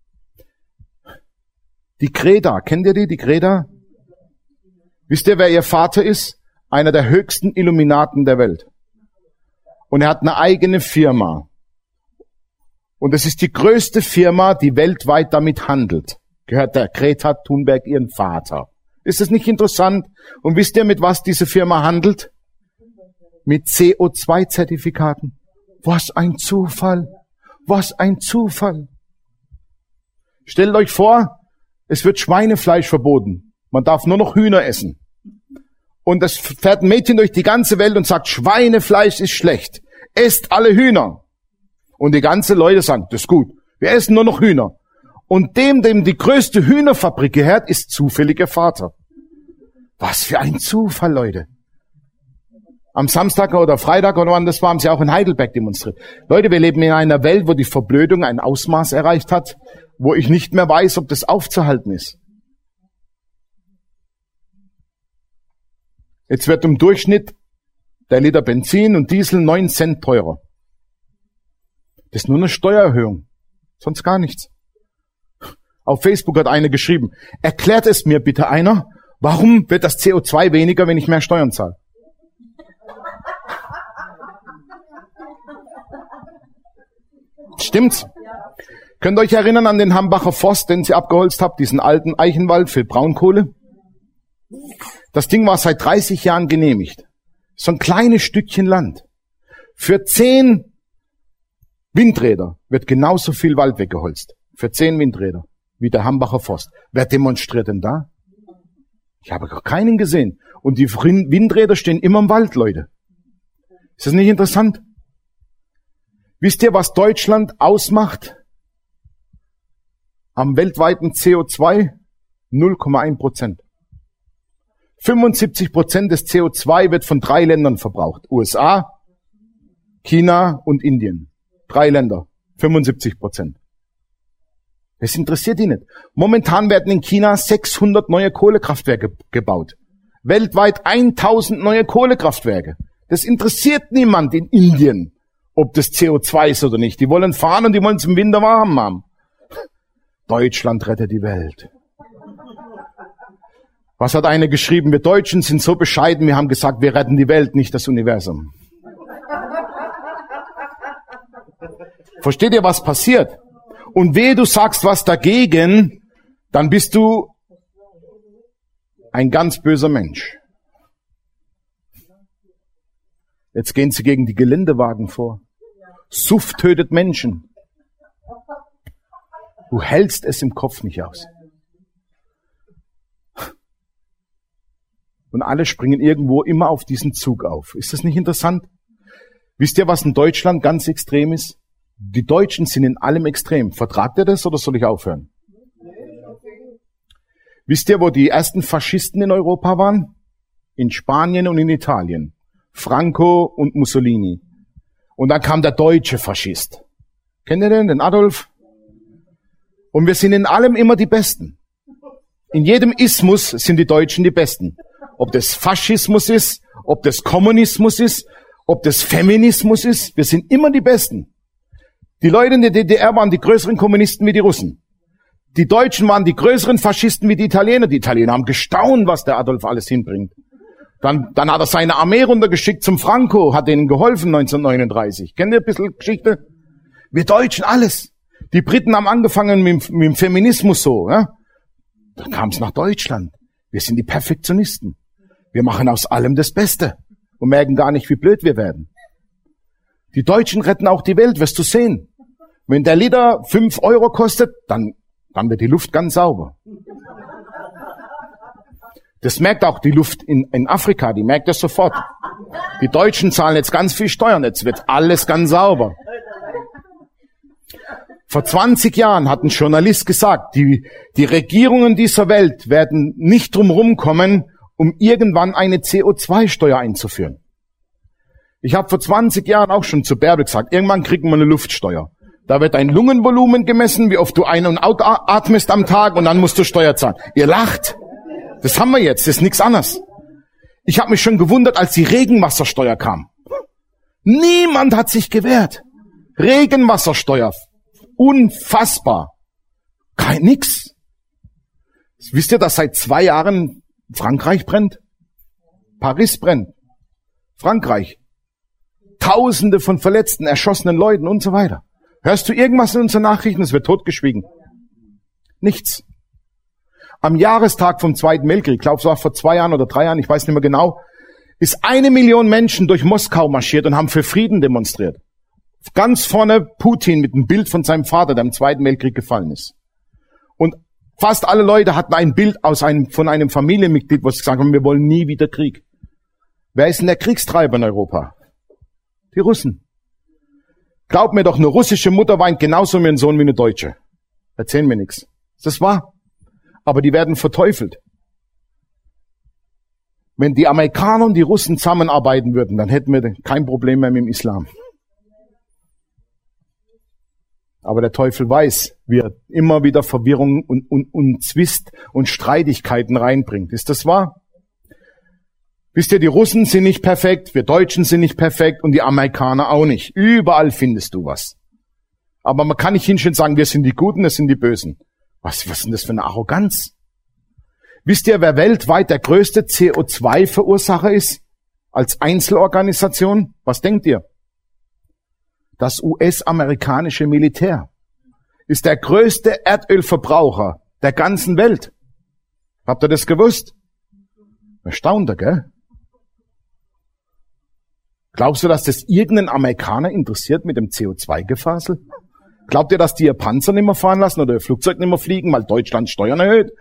Die Greta. Kennt ihr die? Die Greta? Wisst ihr, wer ihr Vater ist? Einer der höchsten Illuminaten der Welt. Und er hat eine eigene Firma. Und es ist die größte Firma, die weltweit damit handelt. Gehört der Greta Thunberg ihren Vater. Ist das nicht interessant? Und wisst ihr, mit was diese Firma handelt? Mit CO2-Zertifikaten. Was ein Zufall. Was ein Zufall. Stellt euch vor, es wird Schweinefleisch verboten. Man darf nur noch Hühner essen. Und es fährt ein Mädchen durch die ganze Welt und sagt, Schweinefleisch ist schlecht. Esst alle Hühner. Und die ganzen Leute sagen, das ist gut. Wir essen nur noch Hühner. Und dem die größte Hühnerfabrik gehört, ist zufällig ihr Vater. Was für ein Zufall, Leute. Am Samstag oder Freitag oder wann das war, haben sie auch in Heidelberg demonstriert. Leute, wir leben in einer Welt, wo die Verblödung ein Ausmaß erreicht hat, wo ich nicht mehr weiß, ob das aufzuhalten ist. Jetzt wird im Durchschnitt der Liter Benzin und Diesel 9 Cent teurer. Das ist nur eine Steuererhöhung. Sonst gar nichts. Auf Facebook hat einer geschrieben, erklärt es mir bitte einer, Warum wird das CO2 weniger, wenn ich mehr Steuern zahle? Stimmt's? Könnt ihr euch erinnern an den Hambacher Forst, den sie abgeholzt habt, diesen alten Eichenwald für Braunkohle? Das Ding war seit 30 Jahren genehmigt. So ein kleines Stückchen Land. Für 10 Windräder wird genauso viel Wald weggeholzt. Für 10 Windräder. Wie der Hambacher Forst. Wer demonstriert denn da? Ich habe gar keinen gesehen. Und die Windräder stehen immer im Wald, Leute. Ist das nicht interessant? Wisst ihr, was Deutschland ausmacht? Am weltweiten CO2? 0,1%. 75% des CO2 wird von 3 Ländern verbraucht. USA, China und Indien. 3 Länder. 75%. Das interessiert die nicht. Momentan werden in China 600 neue Kohlekraftwerke gebaut. Weltweit 1000 neue Kohlekraftwerke. Das interessiert niemand in Indien, ob das CO2 ist oder nicht. Die wollen fahren und die wollen es im Winter warm haben. Deutschland rettet die Welt. Was hat einer geschrieben? Wir Deutschen sind so bescheiden, wir haben gesagt, wir retten die Welt, nicht das Universum. Versteht ihr, was passiert? Und wehe, du sagst was dagegen, dann bist du ein ganz böser Mensch. Jetzt gehen sie gegen die Geländewagen vor. Suff tötet Menschen. Du hältst es im Kopf nicht aus. Und alle springen irgendwo immer auf diesen Zug auf. Ist das nicht interessant? Wisst ihr, was in Deutschland ganz extrem ist? Die Deutschen sind in allem extrem. Vertragt ihr das oder soll ich aufhören? Wisst ihr, wo die ersten Faschisten in Europa waren? In Spanien und in Italien. Franco und Mussolini. Und dann kam der deutsche Faschist. Kennt ihr den Adolf? Und wir sind in allem immer die Besten. In jedem Ismus sind die Deutschen die Besten. Ob das Faschismus ist, ob das Kommunismus ist, ob das Feminismus ist, wir sind immer die Besten. Die Leute in der DDR waren die größeren Kommunisten wie die Russen. Die Deutschen waren die größeren Faschisten wie die Italiener. Die Italiener haben gestaunt, was der Adolf alles hinbringt. Dann hat er seine Armee runtergeschickt zum Franco, hat denen geholfen 1939. Kennt ihr ein bisschen Geschichte? Wir Deutschen, alles. Die Briten haben angefangen mit dem Feminismus so. Ja? Dann kam es nach Deutschland. Wir sind die Perfektionisten. Wir machen aus allem das Beste und merken gar nicht, wie blöd wir werden. Die Deutschen retten auch die Welt, wirst du sehen. Wenn der Liter 5 Euro kostet, dann wird die Luft ganz sauber. Das merkt auch die Luft in Afrika, die merkt das sofort. Die Deutschen zahlen jetzt ganz viel Steuern, jetzt wird alles ganz sauber. Vor 20 Jahren hat ein Journalist gesagt, die Regierungen dieser Welt werden nicht drum rumkommen, um irgendwann eine CO2-Steuer einzuführen. Ich habe vor 20 Jahren auch schon zu Bärbel gesagt, irgendwann kriegen wir eine Luftsteuer. Da wird dein Lungenvolumen gemessen, wie oft du ein- und ausatmest am Tag und dann musst du Steuer zahlen. Ihr lacht. Das haben wir jetzt, das ist nichts anderes. Ich habe mich schon gewundert, als die Regenwassersteuer kam. Niemand hat sich gewehrt. Regenwassersteuer. Unfassbar. Nix. Wisst ihr, dass seit 2 Jahren Frankreich brennt? Paris brennt. Frankreich. Tausende von verletzten, erschossenen Leuten und so weiter. Hörst du irgendwas in unseren Nachrichten? Es wird totgeschwiegen. Nichts. Am Jahrestag vom Zweiten Weltkrieg, ich glaube es war vor 2 Jahren oder 3 Jahren, ich weiß nicht mehr genau, ist 1 Million Menschen durch Moskau marschiert und haben für Frieden demonstriert. Ganz vorne Putin mit einem Bild von seinem Vater, der im Zweiten Weltkrieg gefallen ist. Und fast alle Leute hatten ein Bild von einem Familienmitglied, wo sie gesagt haben, wir wollen nie wieder Krieg. Wer ist denn der Kriegstreiber in Europa? Die Russen. Glaub mir doch, eine russische Mutter weint genauso wie ein Sohn wie eine Deutsche. Erzählen mir nichts. Das ist wahr. Aber die werden verteufelt. Wenn die Amerikaner und die Russen zusammenarbeiten würden, dann hätten wir kein Problem mehr mit dem Islam. Aber der Teufel weiß, wie er immer wieder Verwirrung und Zwist und Streitigkeiten reinbringt. Ist das wahr? Wisst ihr, die Russen sind nicht perfekt, wir Deutschen sind nicht perfekt und die Amerikaner auch nicht. Überall findest du was. Aber man kann nicht hinstellen und sagen, wir sind die Guten, das sind die Bösen. Was ist denn das für eine Arroganz? Wisst ihr, wer weltweit der größte CO2-Verursacher ist? Als Einzelorganisation? Was denkt ihr? Das US-amerikanische Militär ist der größte Erdölverbraucher der ganzen Welt. Habt ihr das gewusst? Erstaunter, gell? Glaubst du, dass das irgendein Amerikaner interessiert mit dem CO2-Gefasel? Glaubt ihr, dass die ihr Panzer nicht mehr fahren lassen oder ihr Flugzeug nicht mehr fliegen, weil Deutschland Steuern erhöht?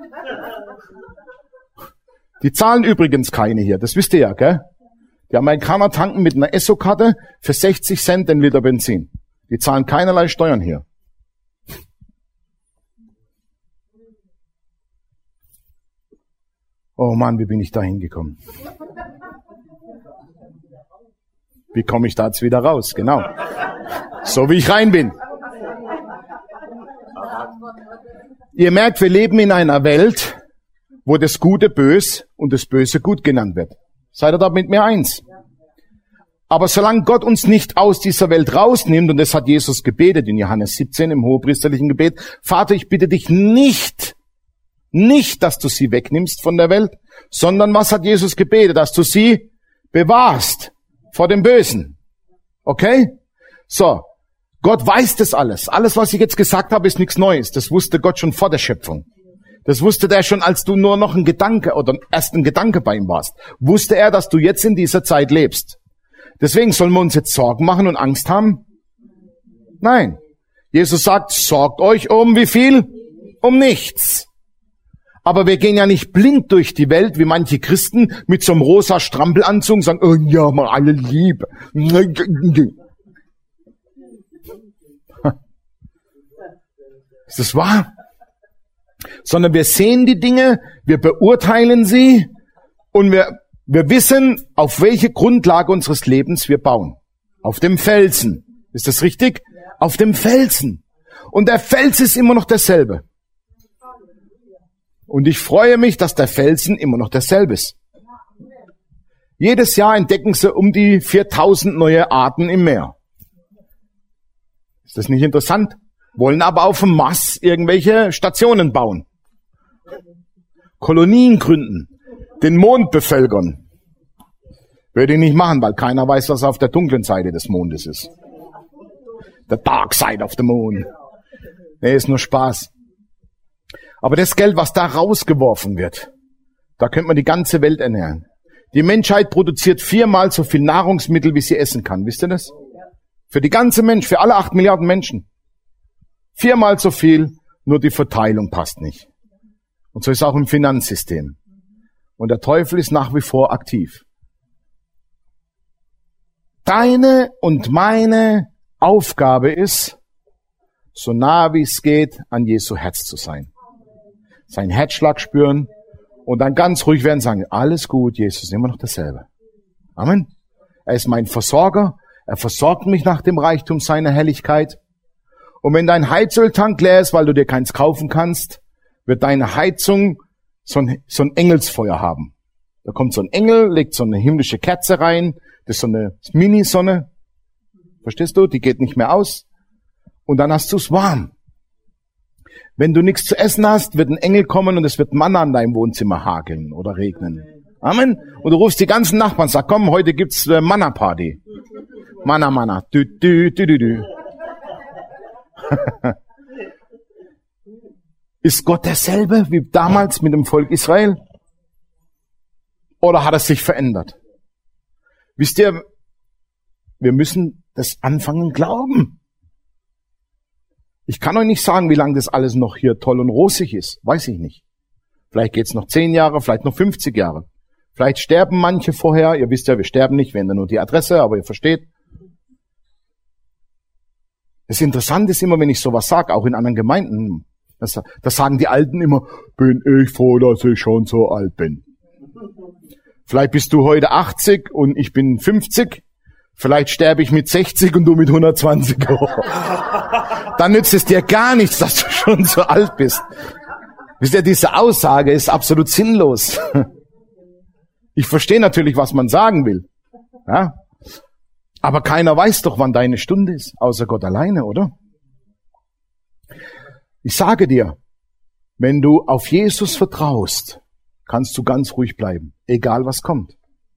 Die zahlen übrigens keine hier, das wisst ihr ja, gell? Die Amerikaner tanken mit einer Esso-Karte für 60 Cent den Liter Benzin. Die zahlen keinerlei Steuern hier. Oh Mann, wie bin ich da hingekommen? Wie komme ich da jetzt wieder raus? Genau. So wie ich rein bin. Ihr merkt, wir leben in einer Welt, wo das Gute bös und das Böse gut genannt wird. Seid ihr da mit mir eins? Aber solange Gott uns nicht aus dieser Welt rausnimmt, und das hat Jesus gebetet in Johannes 17 im hohepriesterlichen Gebet, Vater, ich bitte dich nicht, dass du sie wegnimmst von der Welt, sondern was hat Jesus gebetet? Dass du sie bewahrst vor dem Bösen. Okay? So. Gott weiß das alles. Alles, was ich jetzt gesagt habe, ist nichts Neues. Das wusste Gott schon vor der Schöpfung. Das wusste der schon, als du nur noch ein Gedanke oder erst ein Gedanke bei ihm warst. Wusste er, dass du jetzt in dieser Zeit lebst. Deswegen sollen wir uns jetzt Sorgen machen und Angst haben? Nein. Jesus sagt, sorgt euch um wie viel? Um nichts. Aber wir gehen ja nicht blind durch die Welt, wie manche Christen mit so einem rosa Strampelanzug und sagen, oh ja, mal alle lieb. Ist das wahr? Sondern wir sehen die Dinge, wir beurteilen sie und wir wissen, auf welche Grundlage unseres Lebens wir bauen. Auf dem Felsen. Ist das richtig? Auf dem Felsen. Und der Fels ist immer noch derselbe. Und ich freue mich, dass der Felsen immer noch derselbe ist. Jedes Jahr entdecken sie um die 4000 neue Arten im Meer. Ist das nicht interessant? Wollen aber auf dem Mars irgendwelche Stationen bauen. Kolonien gründen. Den Mond bevölkern. Würde ich nicht machen, weil keiner weiß, was auf der dunklen Seite des Mondes ist. The dark side of the moon. Nee, ist nur Spaß. Aber das Geld, was da rausgeworfen wird, da könnte man die ganze Welt ernähren. Die Menschheit produziert 4-mal so viel Nahrungsmittel, wie sie essen kann. Wisst ihr das? Für die ganze Mensch, für alle 8 Milliarden Menschen. 4-mal so viel, nur die Verteilung passt nicht. Und so ist auch im Finanzsystem. Und der Teufel ist nach wie vor aktiv. Deine und meine Aufgabe ist, so nah wie es geht, an Jesu Herz zu sein. Seinen Herzschlag spüren und dann ganz ruhig werden und sagen, alles gut, Jesus ist immer noch dasselbe. Amen. Er ist mein Versorger, er versorgt mich nach dem Reichtum seiner Herrlichkeit. Und wenn dein Heizöltank leer ist, weil du dir keins kaufen kannst, wird deine Heizung so ein Engelsfeuer haben. Da kommt so ein Engel, legt so eine himmlische Kerze rein, das ist so eine Mini-Sonne. Verstehst du? Die geht nicht mehr aus. Und dann hast du es warm. Wenn du nichts zu essen hast, wird ein Engel kommen und es wird Manna an deinem Wohnzimmer hageln oder regnen. Amen. Und du rufst die ganzen Nachbarn, sag, komm, heute gibt's Manna-Party. Manna, Manna. Dü, dü, dü, dü, dü. Ist Gott derselbe wie damals mit dem Volk Israel? Oder hat er sich verändert? Wisst ihr, wir müssen das anfangen glauben. Ich kann euch nicht sagen, wie lange das alles noch hier toll und rosig ist. Weiß ich nicht. Vielleicht geht's noch 10 Jahre, vielleicht noch 50 Jahre. Vielleicht sterben manche vorher. Ihr wisst ja, wir sterben nicht, wir ändern nur die Adresse, aber ihr versteht. Das Interessante ist immer, wenn ich sowas sage, auch in anderen Gemeinden, das sagen die Alten immer, bin ich froh, dass ich schon so alt bin. Vielleicht bist du heute 80 und ich bin 50. Vielleicht sterbe ich mit 60 und du mit 120. Dann nützt es dir gar nichts, dass du schon so alt bist. Wisst ihr, diese Aussage ist absolut sinnlos. Ich verstehe natürlich, was man sagen will. Ja? Aber keiner weiß doch, wann deine Stunde ist, außer Gott alleine, oder? Ich sage dir, Wenn du auf Jesus vertraust, kannst du ganz ruhig bleiben, egal was kommt.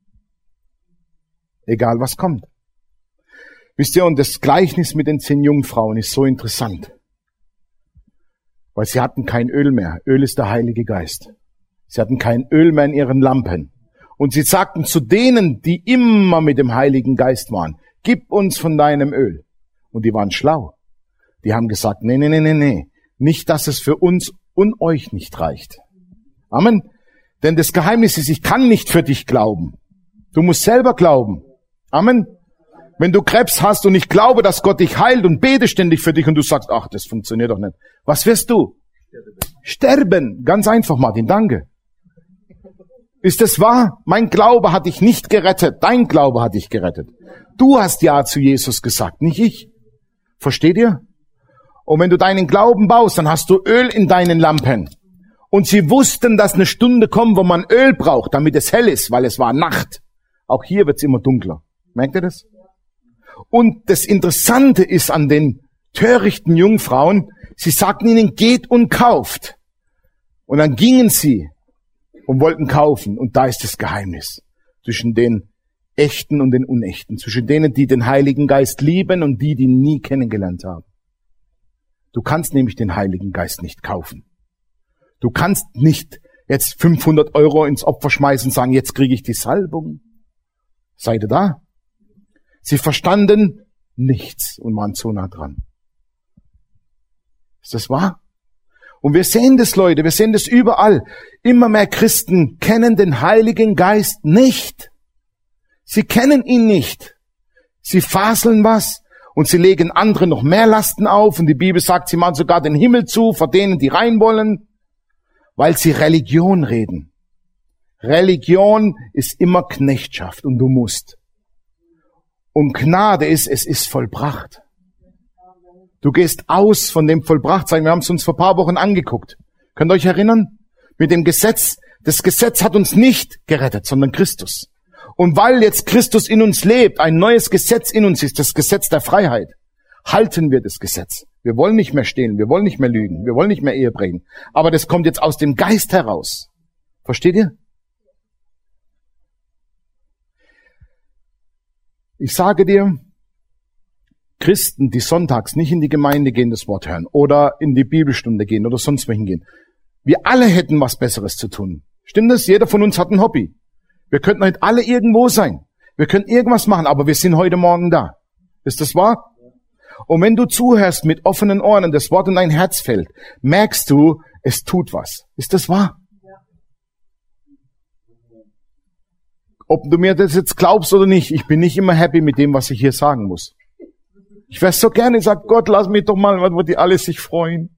Egal was kommt. Wisst ihr, und das Gleichnis mit den 10 Jungfrauen ist so interessant. Weil sie hatten kein Öl mehr. Öl ist der Heilige Geist. Sie hatten kein Öl mehr in ihren Lampen. Und sie sagten zu denen, die immer mit dem Heiligen Geist waren, gib uns von deinem Öl. Und die waren schlau. Die haben gesagt, nee. Nicht, dass es für uns und euch nicht reicht. Amen. Denn das Geheimnis ist, ich kann nicht für dich glauben. Du musst selber glauben. Amen. Wenn du Krebs hast und ich glaube, dass Gott dich heilt und bete ständig für dich und du sagst, ach, das funktioniert doch nicht. Was wirst du? Sterben. Ganz einfach, Martin, danke. Ist es wahr? Mein Glaube hat dich nicht gerettet. Dein Glaube hat dich gerettet. Du hast Ja zu Jesus gesagt, nicht ich. Versteht ihr? Und wenn du deinen Glauben baust, dann hast du Öl in deinen Lampen. Und sie wussten, dass eine Stunde kommt, wo man Öl braucht, damit es hell ist, weil es war Nacht. Auch hier wird es immer dunkler. Merkt ihr das? Und das Interessante ist an den törichten Jungfrauen, sie sagten ihnen, geht und kauft. Und dann gingen sie und wollten kaufen. Und da ist das Geheimnis zwischen den Echten und den Unechten, zwischen denen, die den Heiligen Geist lieben und die, die ihn nie kennengelernt haben. Du kannst nämlich den Heiligen Geist nicht kaufen. Du kannst nicht jetzt 500 € ins Opfer schmeißen und sagen, jetzt kriege ich die Salbung. Seid ihr da? Sie verstanden nichts und waren so nah dran. Ist das wahr? Und wir sehen das, Leute, wir sehen das überall. Immer mehr Christen kennen den Heiligen Geist nicht. Sie kennen ihn nicht. Sie faseln was und sie legen anderen noch mehr Lasten auf und die Bibel sagt, sie machen sogar den Himmel zu vor denen, die rein wollen, weil sie Religion reden. Religion ist immer Knechtschaft und du musst. Und Gnade ist, es ist vollbracht. Du gehst aus von dem Vollbrachtsein. Wir haben es uns vor ein paar Wochen angeguckt. Könnt ihr euch erinnern? Mit dem Gesetz. Das Gesetz hat uns nicht gerettet, sondern Christus. Und weil jetzt Christus in uns lebt, ein neues Gesetz in uns ist, das Gesetz der Freiheit, halten wir das Gesetz. Wir wollen nicht mehr stehlen, wir wollen nicht mehr lügen, wir wollen nicht mehr Ehe brechen. Aber das kommt jetzt aus dem Geist heraus. Versteht ihr? Ich sage dir, Christen, die sonntags nicht in die Gemeinde gehen, das Wort hören oder in die Bibelstunde gehen oder sonst wohin gehen, wir alle hätten was Besseres zu tun. Stimmt das? Jeder von uns hat ein Hobby. Wir könnten heute alle irgendwo sein. Wir könnten irgendwas machen, aber wir sind heute Morgen da. Ist das wahr? Und wenn du zuhörst mit offenen Ohren und das Wort in dein Herz fällt, merkst du, es tut was. Ist das wahr? Ob du mir das jetzt glaubst oder nicht, ich bin nicht immer happy mit dem, was ich hier sagen muss. Ich wäre so gerne, sag Gott, lass mich doch mal, wo die alle sich freuen.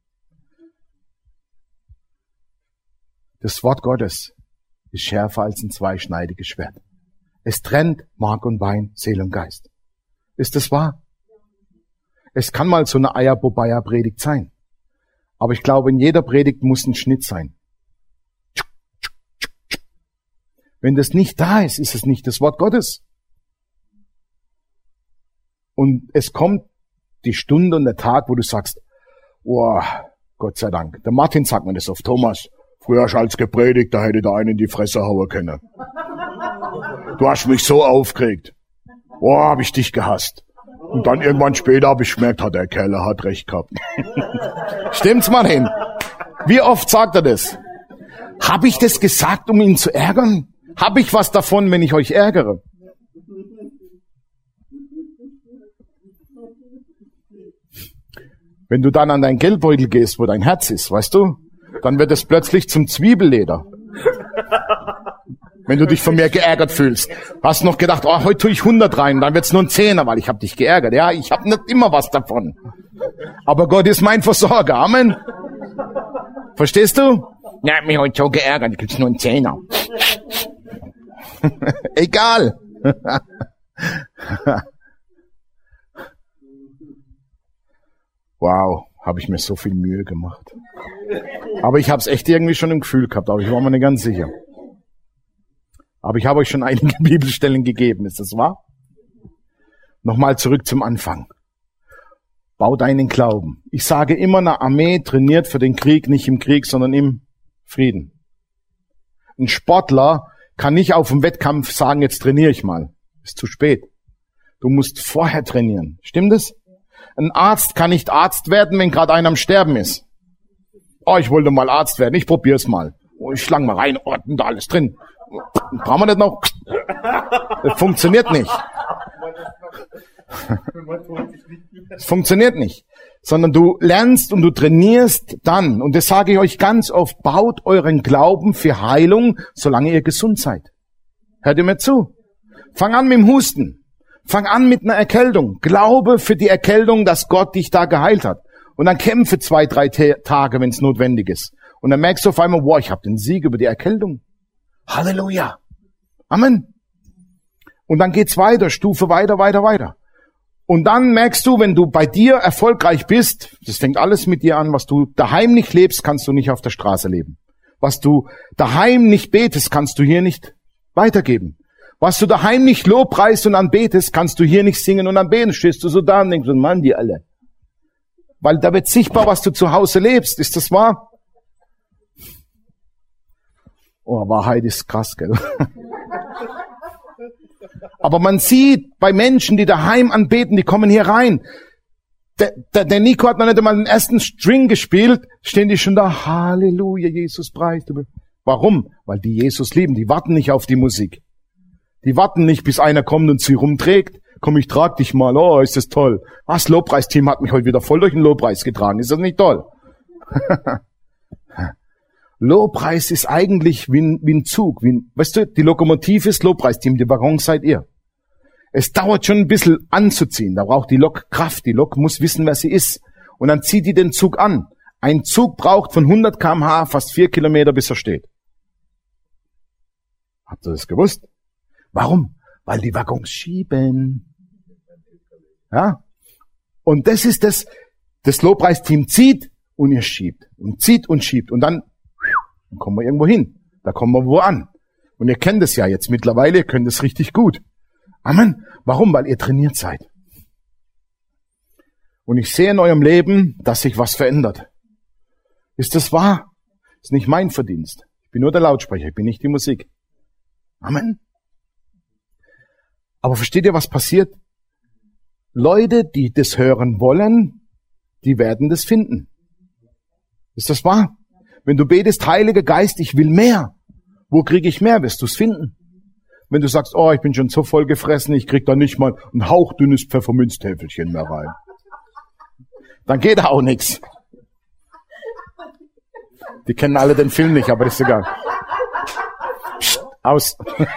Das Wort Gottes ist schärfer als ein zweischneidiges Schwert. Es trennt Mark und Bein, Seele und Geist. Ist das wahr? Es kann mal so eine Eierbobeier-Predigt sein. Aber ich glaube, in jeder Predigt muss ein Schnitt sein. Wenn das nicht da ist, ist es nicht das Wort Gottes. Und es kommt die Stunde und der Tag, wo du sagst, oh, Gott sei Dank. Der Martin sagt mir das oft, Thomas, früher hast du als gepredigt, da hätte der einen in die Fresse hauen können. Du hast mich so aufgeregt. Oh, hab ich dich gehasst. Und dann irgendwann später habe ich gemerkt, der Kerl hat recht gehabt. Stimmt's, Martin? Wie oft sagt er das? Habe ich das gesagt, um ihn zu ärgern? Habe ich was davon, wenn ich euch ärgere? Wenn du dann an dein Geldbeutel gehst, wo dein Herz ist, weißt du, dann wird es plötzlich zum Zwiebelleder. Wenn du dich von mir geärgert fühlst. Hast noch gedacht, oh, heute tue ich 100 rein, dann wird's nur ein 10er, weil ich habe dich geärgert. Ja, ich habe nicht immer was davon. Aber Gott ist mein Versorger. Amen. Verstehst du? Ja, mich heute so geärgert, da gibt's nur einen 10er. Egal. Wow, habe ich mir so viel Mühe gemacht. Aber ich habe es echt irgendwie schon im Gefühl gehabt, aber ich war mir nicht ganz sicher. Aber ich habe euch schon einige Bibelstellen gegeben, ist das wahr? Nochmal zurück zum Anfang. Bau deinen Glauben. Ich sage immer, eine Armee trainiert für den Krieg, nicht im Krieg, sondern im Frieden. Ein Sportler kann nicht auf dem Wettkampf sagen, jetzt trainiere ich mal. Ist zu spät. Du musst vorher trainieren. Stimmt es? Ein Arzt kann nicht Arzt werden, wenn gerade einer am Sterben ist. Oh, ich wollte mal Arzt werden, ich probier's mal. Oh, ich schlang mal rein, oh, da alles drin. Brauchen wir das noch? Das funktioniert nicht. Es funktioniert nicht. Sondern du lernst und du trainierst dann, und das sage ich euch ganz oft, baut euren Glauben für Heilung, solange ihr gesund seid. Hört ihr mir zu? Fang an mit dem Husten. Fang an mit einer Erkältung. Glaube für die Erkältung, dass Gott dich da geheilt hat. Und dann kämpfe 2, 3 Tage, wenn es notwendig ist. Und dann merkst du auf einmal, wow, ich habe den Sieg über die Erkältung. Halleluja. Amen. Und dann geht's weiter, Stufe weiter, weiter, weiter. Und dann merkst du, wenn du bei dir erfolgreich bist, das fängt alles mit dir an, was du daheim nicht lebst, kannst du nicht auf der Straße leben. Was du daheim nicht betest, kannst du hier nicht weitergeben. Was du daheim nicht lobpreist und anbetest, kannst du hier nicht singen und anbeten. Stehst du so da und denkst, Mann, die alle. Weil da wird sichtbar, was du zu Hause lebst. Ist das wahr? Oh, Wahrheit ist krass, gell? Aber man sieht bei Menschen, die daheim anbeten, die kommen hier rein. Der Nico hat noch nicht einmal den ersten String gespielt, stehen die schon da, Halleluja, Jesus preist. Warum? Weil die Jesus lieben, die warten nicht auf die Musik. Die warten nicht, bis einer kommt und sie rumträgt. Komm, ich trag dich mal, oh, ist das toll. Das Lobpreisteam hat mich heute wieder voll durch den Lobpreis getragen, ist das nicht toll? Lobpreis ist eigentlich wie ein Zug. Weißt du, die Lokomotive ist Lobpreisteam, die Waggons seid ihr. Es dauert schon ein bisschen anzuziehen. Da braucht die Lok Kraft. Die Lok muss wissen, wer sie ist. Und dann zieht die den Zug an. Ein Zug braucht von 100 km/h fast 4 Kilometer, bis er steht. Habt ihr das gewusst? Warum? Weil die Waggons schieben. Ja? Und das ist das Lobpreisteam zieht und ihr schiebt. Und zieht und schiebt. Und dann kommen wir irgendwo hin. Da kommen wir wo an. Und ihr kennt es ja jetzt mittlerweile, ihr könnt es richtig gut. Amen. Warum? Weil ihr trainiert seid. Und ich sehe in eurem Leben, dass sich was verändert. Ist das wahr? Ist nicht mein Verdienst. Ich bin nur der Lautsprecher, ich bin nicht die Musik. Amen. Aber versteht ihr, was passiert? Leute, die das hören wollen, die werden das finden. Ist das wahr? Wenn du betest, Heiliger Geist, ich will mehr. Wo kriege ich mehr? Wirst du es finden. Wenn du sagst, oh, ich bin schon so voll gefressen, ich krieg da nicht mal ein hauchdünnes Pfefferminztäfelchen mehr rein. Dann geht da auch nichts. Die kennen alle den Film nicht, aber das ist egal. Psst, aus.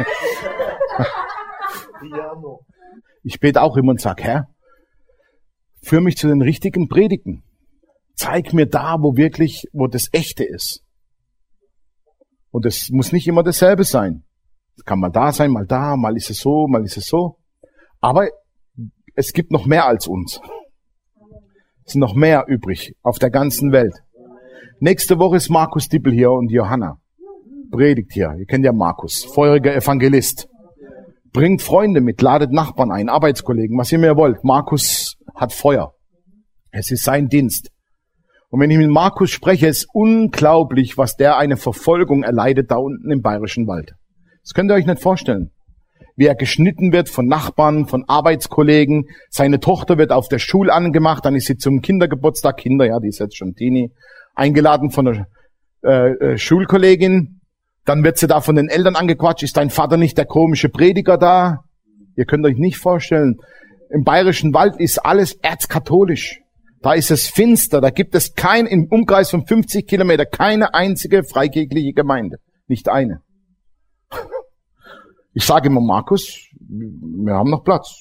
Ich bete auch immer und sag, Herr, führ mich zu den richtigen Predigten. Zeig mir da, wo das Echte ist. Und es muss nicht immer dasselbe sein. Es kann mal da sein, mal da, mal ist es so, mal ist es so. Aber es gibt noch mehr als uns. Es sind noch mehr übrig auf der ganzen Welt. Nächste Woche ist Markus Dippel hier und Johanna. Predigt hier. Ihr kennt ja Markus, feuriger Evangelist. Bringt Freunde mit, ladet Nachbarn ein, Arbeitskollegen, was ihr mehr wollt. Markus hat Feuer. Es ist sein Dienst. Und wenn ich mit Markus spreche, ist unglaublich, was der eine Verfolgung erleidet da unten im Bayerischen Wald. Das könnt ihr euch nicht vorstellen. Wie er geschnitten wird von Nachbarn, von Arbeitskollegen. Seine Tochter wird auf der Schule angemacht, dann ist sie zum Kindergeburtstag, ja, die ist jetzt schon Teenie, eingeladen von der Schulkollegin. Dann wird sie da von den Eltern angequatscht. Ist dein Vater nicht der komische Prediger da? Ihr könnt euch nicht vorstellen. Im Bayerischen Wald ist alles erzkatholisch. Da ist es finster. Da gibt es im Umkreis von 50 Kilometer keine einzige freikirchliche Gemeinde. Nicht eine. Ich sage immer, Markus, wir haben noch Platz.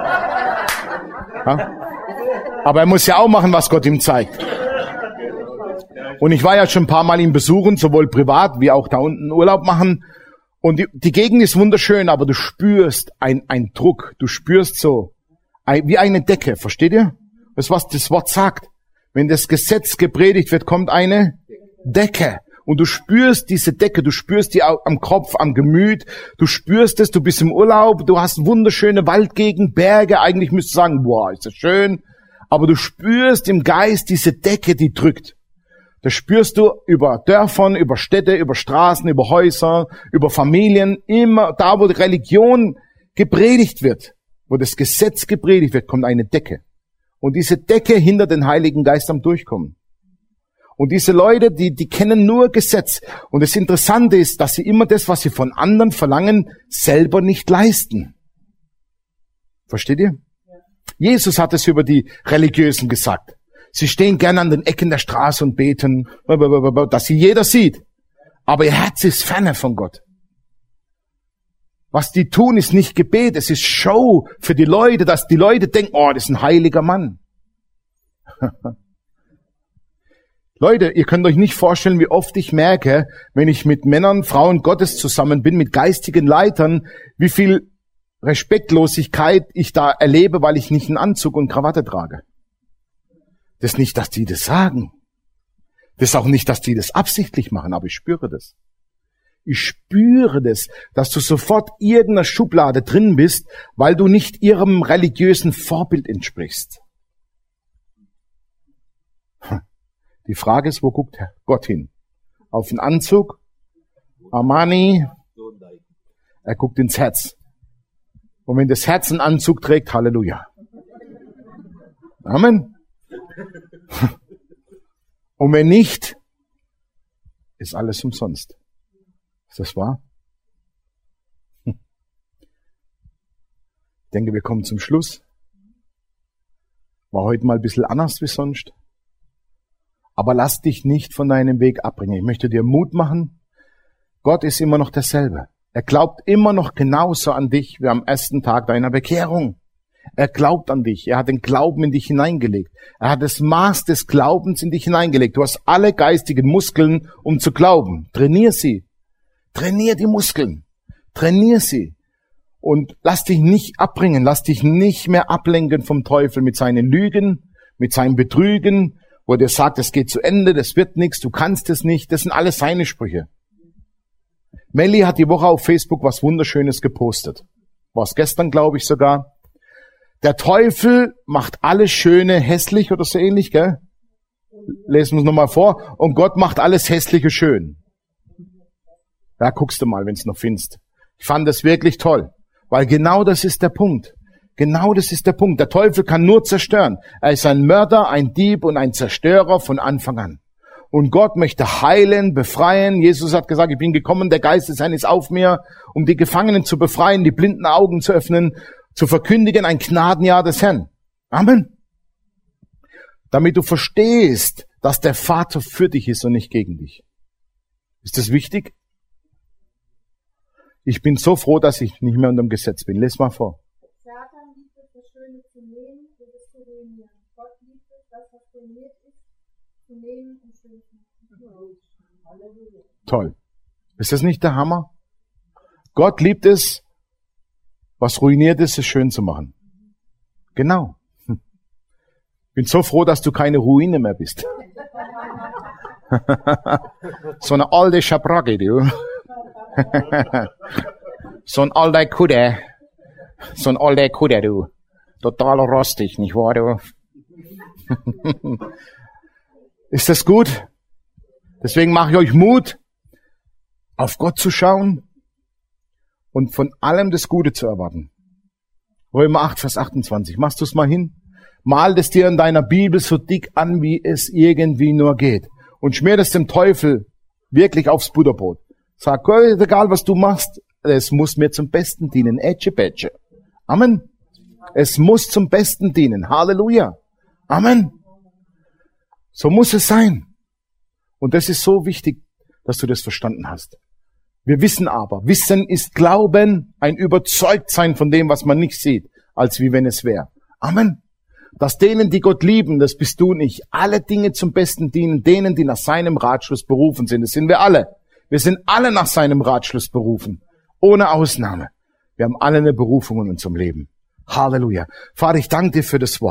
Ja? Aber er muss ja auch machen, was Gott ihm zeigt. Und ich war ja schon ein paar Mal ihn besuchen, sowohl privat wie auch da unten Urlaub machen. Und die Gegend ist wunderschön, aber du spürst einen Druck. Du spürst so wie eine Decke, versteht ihr? Das ist, was das Wort sagt. Wenn das Gesetz gepredigt wird, kommt eine Decke. Und du spürst diese Decke, du spürst die am Kopf, am Gemüt, du spürst es, du bist im Urlaub, du hast wunderschöne Waldgegend, Berge, eigentlich müsstest du sagen, boah, ist das schön. Aber du spürst im Geist diese Decke, die drückt. Das spürst du über Dörfern, über Städte, über Straßen, über Häuser, über Familien. Immer da, wo die Religion gepredigt wird, wo das Gesetz gepredigt wird, kommt eine Decke. Und diese Decke hindert den Heiligen Geist am Durchkommen. Und diese Leute, die kennen nur Gesetz. Und das Interessante ist, dass sie immer das, was sie von anderen verlangen, selber nicht leisten. Versteht ihr? Jesus hat es über die Religiösen gesagt. Sie stehen gerne an den Ecken der Straße und beten, dass sie jeder sieht. Aber ihr Herz ist ferne von Gott. Was die tun, ist nicht Gebet, es ist Show für die Leute, dass die Leute denken, oh, das ist ein heiliger Mann. Leute, ihr könnt euch nicht vorstellen, wie oft ich merke, wenn ich mit Männern, Frauen Gottes zusammen bin, mit geistigen Leitern, wie viel Respektlosigkeit ich da erlebe, weil ich nicht einen Anzug und Krawatte trage. Das ist nicht, dass die das sagen. Das ist auch nicht, dass die das absichtlich machen, aber ich spüre das. Ich spüre das, dass du sofort irgendeiner Schublade drin bist, weil du nicht ihrem religiösen Vorbild entsprichst. Die Frage ist, wo guckt Gott hin? Auf den Anzug? Armani? Er guckt ins Herz. Und wenn das Herz einen Anzug trägt, Halleluja. Amen. Und wenn nicht, ist alles umsonst. Ist das wahr? Ich denke, wir kommen zum Schluss. War heute mal ein bisschen anders wie sonst. Aber lass dich nicht von deinem Weg abbringen. Ich möchte dir Mut machen. Gott ist immer noch derselbe. Er glaubt immer noch genauso an dich wie am ersten Tag deiner Bekehrung. Er glaubt an dich. Er hat den Glauben in dich hineingelegt. Er hat das Maß des Glaubens in dich hineingelegt. Du hast alle geistigen Muskeln, um zu glauben. Trainier sie. Trainier die Muskeln. Trainier sie. Und lass dich nicht abbringen. Lass dich nicht mehr ablenken vom Teufel mit seinen Lügen, mit seinem Betrügen, wo er dir sagt, es geht zu Ende, das wird nichts, du kannst es nicht. Das sind alles seine Sprüche. Melli hat die Woche auf Facebook was Wunderschönes gepostet. War es gestern, glaube ich sogar. Der Teufel macht alles Schöne hässlich oder so ähnlich, gell? Lesen wir es nochmal vor. Und Gott macht alles Hässliche schön. Ja, guckst du mal, wenn es noch findest. Ich fand das wirklich toll, weil genau das ist der Punkt. Genau das ist der Punkt. Der Teufel kann nur zerstören. Er ist ein Mörder, ein Dieb und ein Zerstörer von Anfang an. Und Gott möchte heilen, befreien. Jesus hat gesagt, ich bin gekommen, der Geist des Herrn ist auf mir, um die Gefangenen zu befreien, die blinden Augen zu öffnen, zu verkündigen, ein Gnadenjahr des Herrn. Amen. Damit du verstehst, dass der Vater für dich ist und nicht gegen dich. Ist das wichtig? Ich bin so froh, dass ich nicht mehr unter dem Gesetz bin. Lies mal vor. Satan liebt es, das Schöne zu nehmen und es zu ruinieren. Gott liebt es, das, was ruiniert ist, zu nehmen und schön zu machen. Toll. Ist das nicht der Hammer? Gott liebt es, was ruiniert ist, es schön zu machen. Genau. Bin so froh, dass du keine Ruine mehr bist. So eine alte Schabracke, du. So ein alter Kudde. So ein alter Kudde, du. Total rostig, nicht wahr, du? Ist das gut? Deswegen mache ich euch Mut, auf Gott zu schauen und von allem das Gute zu erwarten. Römer 8, Vers 28. Machst du es mal hin? Mal das dir in deiner Bibel so dick an, wie es irgendwie nur geht. Und schmier das dem Teufel wirklich aufs Butterbrot. Sag, Gott, egal was du machst, es muss mir zum Besten dienen. Ätsche-Bätsche. Amen. Es muss zum Besten dienen. Halleluja. Amen. So muss es sein. Und das ist so wichtig, dass du das verstanden hast. Wir wissen aber, Wissen ist Glauben, ein Überzeugtsein von dem, was man nicht sieht, als wie wenn es wäre. Amen. Dass denen, die Gott lieben, das bist du nicht, alle Dinge zum Besten dienen, denen, die nach seinem Ratschluss berufen sind. Das sind wir alle. Wir sind alle nach seinem Ratschluss berufen. Ohne Ausnahme. Wir haben alle eine Berufung in unserem Leben. Halleluja. Vater, ich danke dir für das Wort.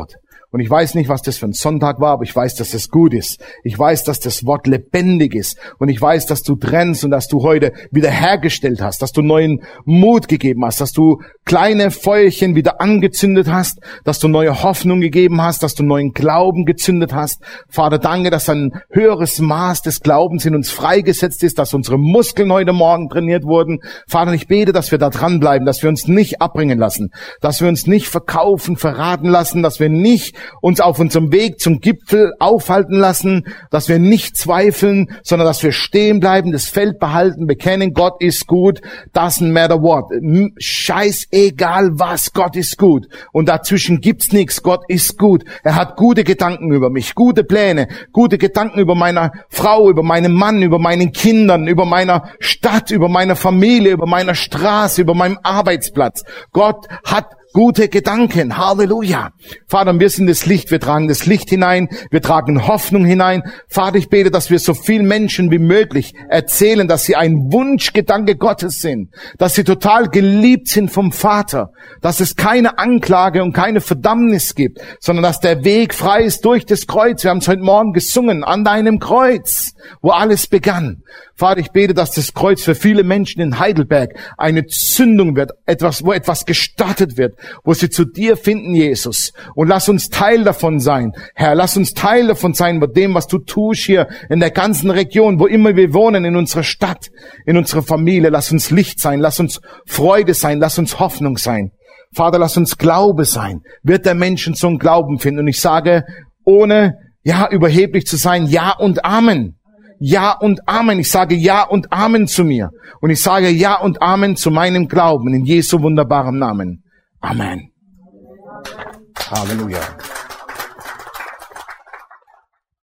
Und ich weiß nicht, was das für ein Sonntag war, aber ich weiß, dass es gut ist. Ich weiß, dass das Wort lebendig ist. Und ich weiß, dass du trennst und dass du heute wiederhergestellt hast, dass du neuen Mut gegeben hast, dass du kleine Feuerchen wieder angezündet hast, dass du neue Hoffnung gegeben hast, dass du neuen Glauben gezündet hast. Vater, danke, dass ein höheres Maß des Glaubens in uns freigesetzt ist, dass unsere Muskeln heute Morgen trainiert wurden. Vater, ich bete, dass wir da dranbleiben, dass wir uns nicht abbringen lassen, dass wir uns nicht verkaufen, verraten lassen, dass wir nicht uns auf unserem Weg zum Gipfel aufhalten lassen, dass wir nicht zweifeln, sondern dass wir stehen bleiben, das Feld behalten, bekennen, Gott ist gut, doesn't matter what. Scheißegal was, Gott ist gut. Und dazwischen gibt's nichts, Gott ist gut. Er hat gute Gedanken über mich, gute Pläne, gute Gedanken über meine Frau, über meinen Mann, über meinen Kindern, über meiner Stadt, über meine Familie, über meiner Straße, über meinem Arbeitsplatz. Gott hat gute Gedanken. Halleluja. Vater, wir sind das Licht. Wir tragen das Licht hinein. Wir tragen Hoffnung hinein. Vater, ich bete, dass wir so vielen Menschen wie möglich erzählen, dass sie ein Wunschgedanke Gottes sind. Dass sie total geliebt sind vom Vater. Dass es keine Anklage und keine Verdammnis gibt, sondern dass der Weg frei ist durch das Kreuz. Wir haben es heute Morgen gesungen. An deinem Kreuz, wo alles begann. Vater, ich bete, dass das Kreuz für viele Menschen in Heidelberg eine Zündung wird. Wo etwas gestartet wird. Wo sie zu dir finden, Jesus. Und lass uns Teil davon sein. Herr, lass uns Teil davon sein, mit dem, was du tust hier in der ganzen Region, wo immer wir wohnen, in unserer Stadt, in unserer Familie. Lass uns Licht sein, lass uns Freude sein, lass uns Hoffnung sein. Vater, lass uns Glaube sein. Wird der Menschen zum Glauben finden. Und ich sage, ohne, überheblich zu sein, Ja und Amen. Ja und Amen. Ich sage Ja und Amen zu mir. Und ich sage Ja und Amen zu meinem Glauben. In Jesu wunderbarem Namen. Amen. Halleluja.